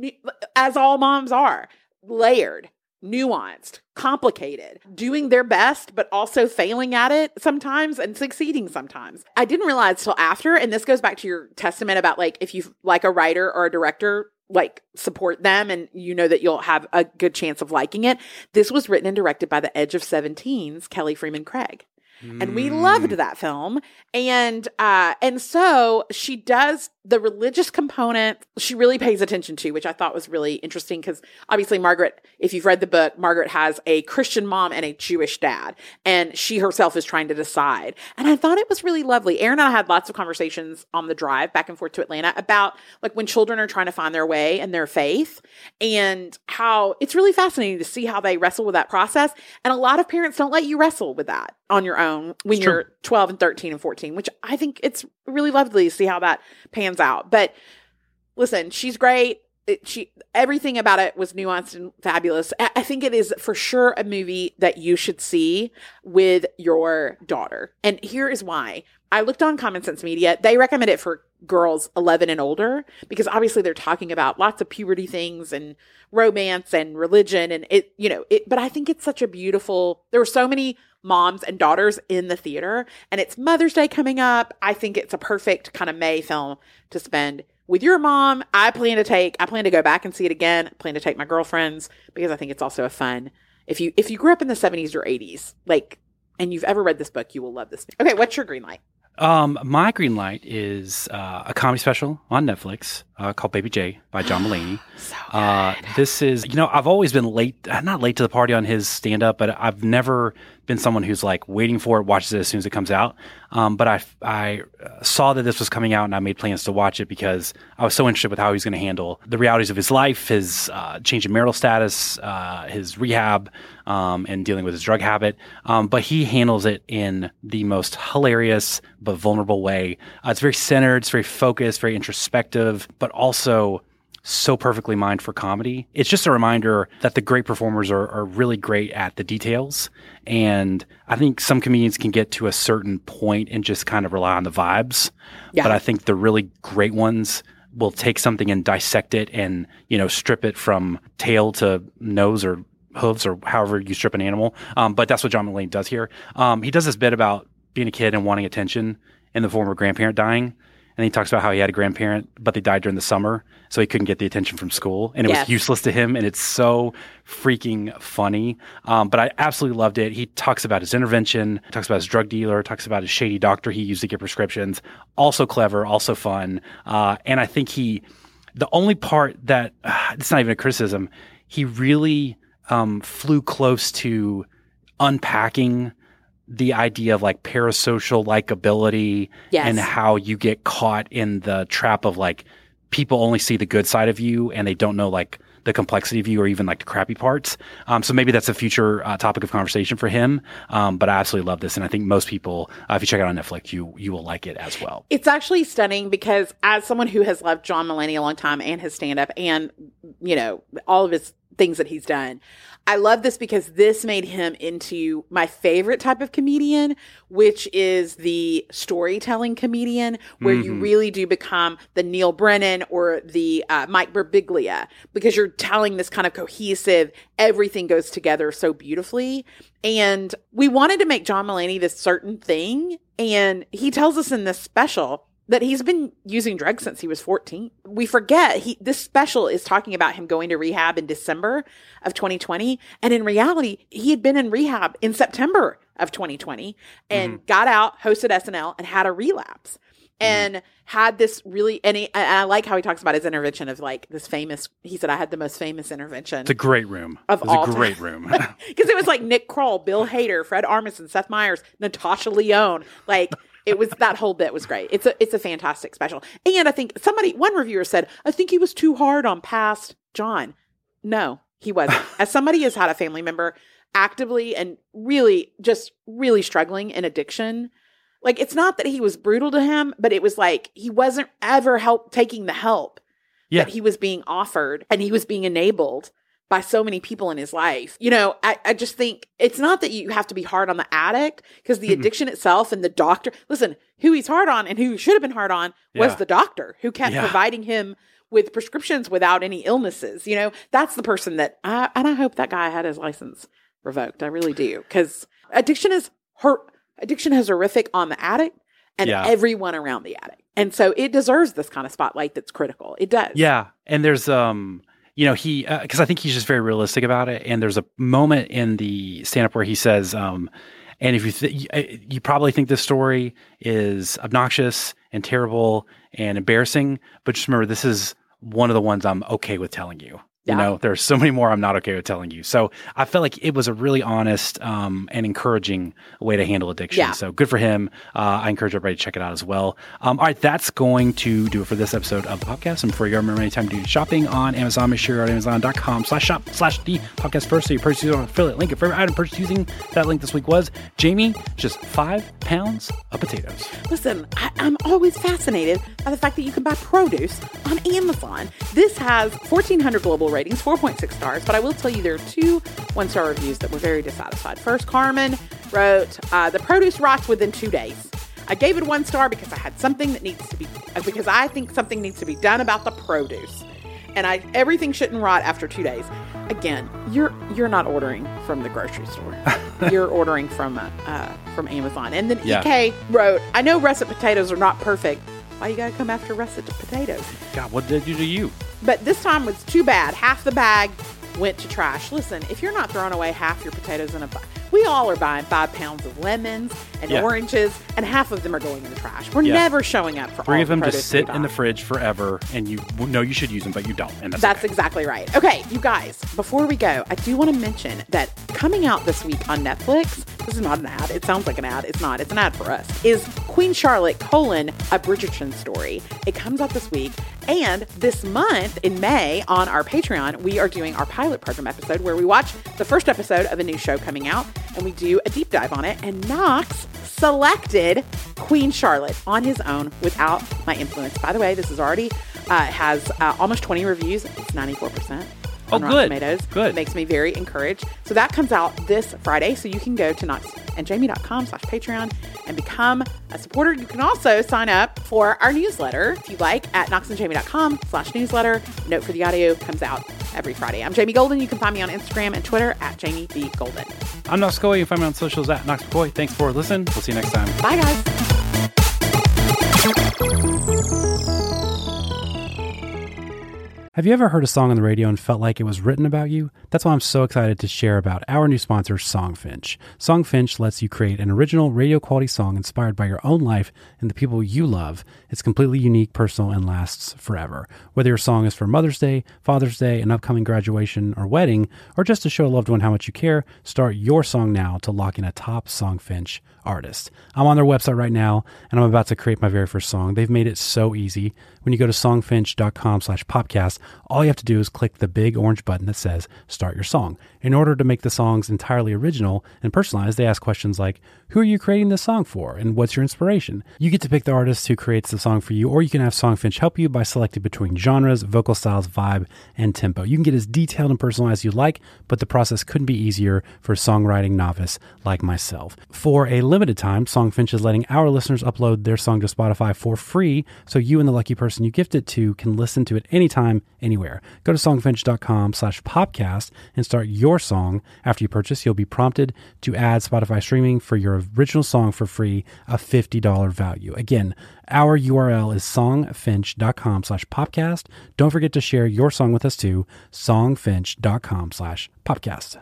as all moms are, layered, nuanced, complicated, doing their best, but also failing at it sometimes and succeeding sometimes. I didn't realize till after, and this goes back to your testament about like, if you like a writer or a director, like support them and you know that you'll have a good chance of liking it. This was written and directed by the Edge of seventeen's Kelly Freeman Craig. And we loved that film. And uh, and so she does the religious component, she really pays attention to, which I thought was really interesting because obviously Margaret, if you've read the book, Margaret has a Christian mom and a Jewish dad. And she herself is trying to decide. And I thought it was really lovely. Aaron and I had lots of conversations on the drive back and forth to Atlanta about like when children are trying to find their way and their faith and how it's really fascinating to see how they wrestle with that process. And a lot of parents don't let you wrestle with that on your own when It's you're true. twelve and thirteen and fourteen, which I think it's really lovely to see how that pans out. But listen, she's great. It, she everything about it was nuanced and fabulous. I, I think it is for sure a movie that you should see with your daughter. And here is why. I looked on Common Sense Media. They recommend it for girls eleven and older because obviously they're talking about lots of puberty things and romance and religion and it, you know, it, but I think it's such a beautiful, there were so many moms and daughters in the theater and it's Mother's Day coming up. I think it's a perfect kind of May film to spend with your mom. I plan to take, I plan to go back and see it again. I plan to take my girlfriends because I think it's also a fun, if you, if you grew up in the seventies or eighties, like, and you've ever read this book, you will love this. Okay. What's your green light? Um, my green light is uh, a comedy special on Netflix uh, called Baby J by John Mulaney. So uh, this is, you know, I've always been late, not late to the party on his stand-up, but I've never been someone who's like waiting for it, watches it as soon as it comes out. Um, but I, I saw that this was coming out and I made plans to watch it because I was so interested with how he was going to handle the realities of his life, his uh, change in marital status, uh, his rehab, um, and dealing with his drug habit. Um, but he handles it in the most hilarious but vulnerable way. Uh, it's very centered, it's very focused, very introspective, but also so perfectly mined for comedy. It's just a reminder that the great performers are, are really great at the details. And I think some comedians can get to a certain point and just kind of rely on the vibes. Yeah. But I think the really great ones will take something and dissect it and, you know, strip it from tail to nose or hooves or however you strip an animal. Um, but that's what John Mulaney does here. Um, he does this bit about being a kid and wanting attention in the form of a grandparent dying. And he talks about how he had a grandparent, but they died during the summer, so he couldn't get the attention from school. And it yes. was useless to him, and it's so freaking funny. Um, but I absolutely loved it. He talks about his intervention, talks about his drug dealer, talks about his shady doctor he used to get prescriptions. Also clever, also fun. Uh, and I think he – the only part that uh, – it's not even a criticism. He really um, flew close to unpacking – the idea of like parasocial likability yes. and how you get caught in the trap of like people only see the good side of you and they don't know like the complexity of you or even like the crappy parts. Um, so maybe that's a future uh, topic of conversation for him. Um, but I absolutely love this. And I think most people, uh, if you check it out on Netflix, you, you will like it as well. It's actually stunning because as someone who has loved John Mulaney a long time and his stand-up and, you know, all of his things that he's done, I love this because this made him into my favorite type of comedian, which is the storytelling comedian, where mm-hmm. you really do become the Neil Brennan or the uh, Mike Birbiglia, because you're telling this kind of cohesive, everything goes together so beautifully. And we wanted to make John Mulaney this certain thing. And he tells us in this special that he's been using drugs since he was fourteen. We forget he this special is talking about him going to rehab in December of twenty twenty. And in reality, he had been in rehab in September of twenty twenty and mm-hmm. got out, hosted S N L, and had a relapse. And mm-hmm. had this really, and, he, and I like how he talks about his intervention of like this famous, he said, I had the most famous intervention. It's a great room. Of it was all a great time. room. Because it was like Nick Kroll, Bill Hader, Fred Armisen, Seth Meyers, Natasha Lyonne, like, it was that whole bit was great. It's a it's a fantastic special. And I think somebody, one reviewer said, I think he was too hard on past John. No, he wasn't. As somebody has had a family member actively and really just really struggling in addiction, like it's not that he was brutal to him, but it was like he wasn't ever help taking the help yeah. that he was being offered and he was being enabled by so many people in his life. You know, I, I just think it's not that you have to be hard on the addict because the mm-hmm. addiction itself and the doctor, listen, who he's hard on and who should have been hard on was yeah. the doctor who kept yeah. providing him with prescriptions without any illnesses. You know, that's the person that, I, and I hope that guy had his license revoked. I really do. Because addiction is hurt. Addiction is horrific on the addict and yeah. everyone around the addict. And so it deserves this kind of spotlight that's critical. It does. Yeah. And there's, um, you know, he, uh, cause I think he's just very realistic about it. And there's a moment in the stand up where he says, um, and if you, th- you probably think this story is obnoxious and terrible and embarrassing, but just remember, this is one of the ones I'm okay with telling you. You yeah. know, there's so many more I'm not okay with telling you. So I felt like it was a really honest um, and encouraging way to handle addiction. Yeah. So good for him. Uh, I encourage everybody to check it out as well. Um, all right, that's going to do it for this episode of the podcast. And before you go, remember anytime to do shopping on Amazon, make sure you're at amazon.com slash shop slash the podcast first. So you purchase your affiliate link. Your favorite item purchase using that link this week was, Jamie, just five pounds of potatoes. Listen, I, I'm always fascinated by the fact that you can buy produce on Amazon. This has fourteen hundred global ratings, four point six stars, but I will tell you there are two one-star reviews that were very dissatisfied. First, Carmen wrote, uh, the produce rots within two days. I gave it one star because I had something that needs to be, because I think something needs to be done about the produce. And I everything shouldn't rot after two days. Again, you're you're not ordering from the grocery store. You're ordering from uh, uh, from Amazon. And then yeah. E K wrote, I know russet potatoes are not perfect. Why you gotta come after russet potatoes? God, what did you do to you? But this time was too bad. Half the bag went to trash. Listen, if you're not throwing away half your potatoes in a bag, We all are buying five pounds of lemons and Yeah. oranges, and half of them are going in the trash. We're Yeah. never showing up for Three all of them the just produce sit we in the buy. fridge forever, and you know you should use them, but you don't. And that's, That's okay. exactly right. Okay, you guys, before we go, I do want to mention that coming out this week on Netflix, this is not an ad. It sounds like an ad. It's not. It's an ad for us. Is Queen Charlotte, colon, a Bridgerton story. It comes out this week. And this month in May on our Patreon, we are doing our pilot program episode where we watch the first episode of a new show coming out and we do a deep dive on it. And Knox selected Queen Charlotte on his own without my influence. By the way, this is already uh, has uh, almost twenty reviews. It's ninety-four percent. Oh, on Rotten good. Tomatoes. Good. It makes me very encouraged. So that comes out this Friday. So you can go to knoxandjamie.com slash Patreon and become a supporter. You can also sign up for our newsletter if you like at knoxandjamie.com slash newsletter. Note for the audio comes out every Friday. I'm Jamie Golden. You can find me on Instagram and Twitter at Jamie B. Golden. I'm Knox McCoy. You can find me on socials at Knox McCoy. Thanks for listening. We'll see you next time. Bye, guys. Have you ever heard a song on the radio and felt like it was written about you? That's why I'm so excited to share about our new sponsor, Songfinch. Songfinch lets you create an original radio quality song inspired by your own life and the people you love. It's completely unique, personal, and lasts forever. Whether your song is for Mother's Day, Father's Day, an upcoming graduation or wedding, or just to show a loved one how much you care, start your song now to lock in a top Songfinch artist. I'm on their website right now, and I'm about to create my very first song. They've made it so easy. When you go to songfinch.com slash podcast, all you have to do is click the big orange button that says Start Your Song. In order to make the songs entirely original and personalized, they ask questions like, who are you creating this song for? And what's your inspiration? You get to pick the artist who creates the song for you, or you can have Songfinch help you by selecting between genres, vocal styles, vibe, and tempo. You can get as detailed and personalized as you like, but the process couldn't be easier for a songwriting novice like myself. For a limited time, Songfinch is letting our listeners upload their song to Spotify for free, so you and the lucky person you gift it to can listen to it anytime, anywhere. Go to songfinch.com slash podcast and start your song. After you purchase, you'll be prompted to add Spotify streaming for your original song for free, a fifty dollars value. Again, our U R L is songfinch.com slash podcast. Don't forget to share your song with us too, songfinch.com slash podcast.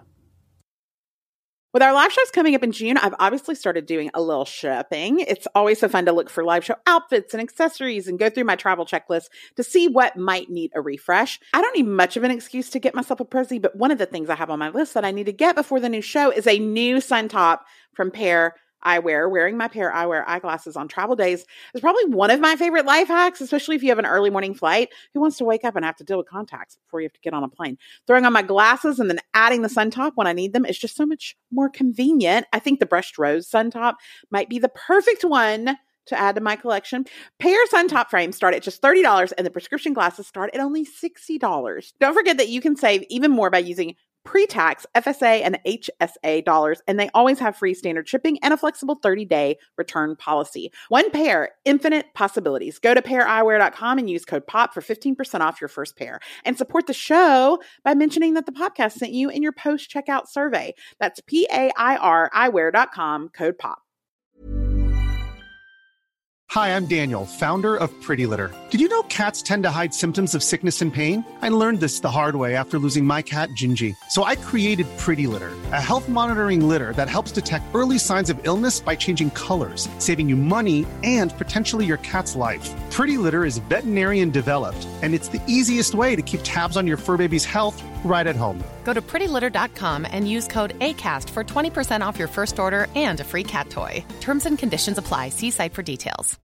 With our live shows coming up in June, I've obviously started doing a little shopping. It's always so fun to look for live show outfits and accessories and go through my travel checklist to see what might need a refresh. I don't need much of an excuse to get myself a Prezi, but one of the things I have on my list that I need to get before the new show is a new sun top from Pair Eyewear. Wearing my Pair Eyewear eyeglasses on travel days is probably one of my favorite life hacks, especially if you have an early morning flight. Who wants to wake up and have to deal with contacts before you have to get on a plane? Throwing on my glasses and then adding the sun top when I need them is just so much more convenient. I think the brushed rose sun top might be the perfect one to add to my collection. Pair sun top frames start at just thirty dollars and the prescription glasses start at only sixty dollars. Don't forget that you can save even more by using pre-tax F S A and H S A dollars, and they always have free standard shipping and a flexible thirty-day return policy. One pair, infinite possibilities. Go to pair eyewear dot com and use code POP for fifteen percent off your first pair. And support the show by mentioning that the podcast sent you in your post-checkout survey. That's P A I R eyewear dot com, code POP. Hi, I'm Daniel, founder of Pretty Litter. Did you know cats tend to hide symptoms of sickness and pain? I learned this the hard way after losing my cat, Gingy. So I created Pretty Litter, a health monitoring litter that helps detect early signs of illness by changing colors, saving you money and potentially your cat's life. Pretty Litter is veterinarian developed, and it's the easiest way to keep tabs on your fur baby's health right at home. Go to pretty litter dot com and use code ACAST for twenty percent off your first order and a free cat toy. Terms and conditions apply. See site for details.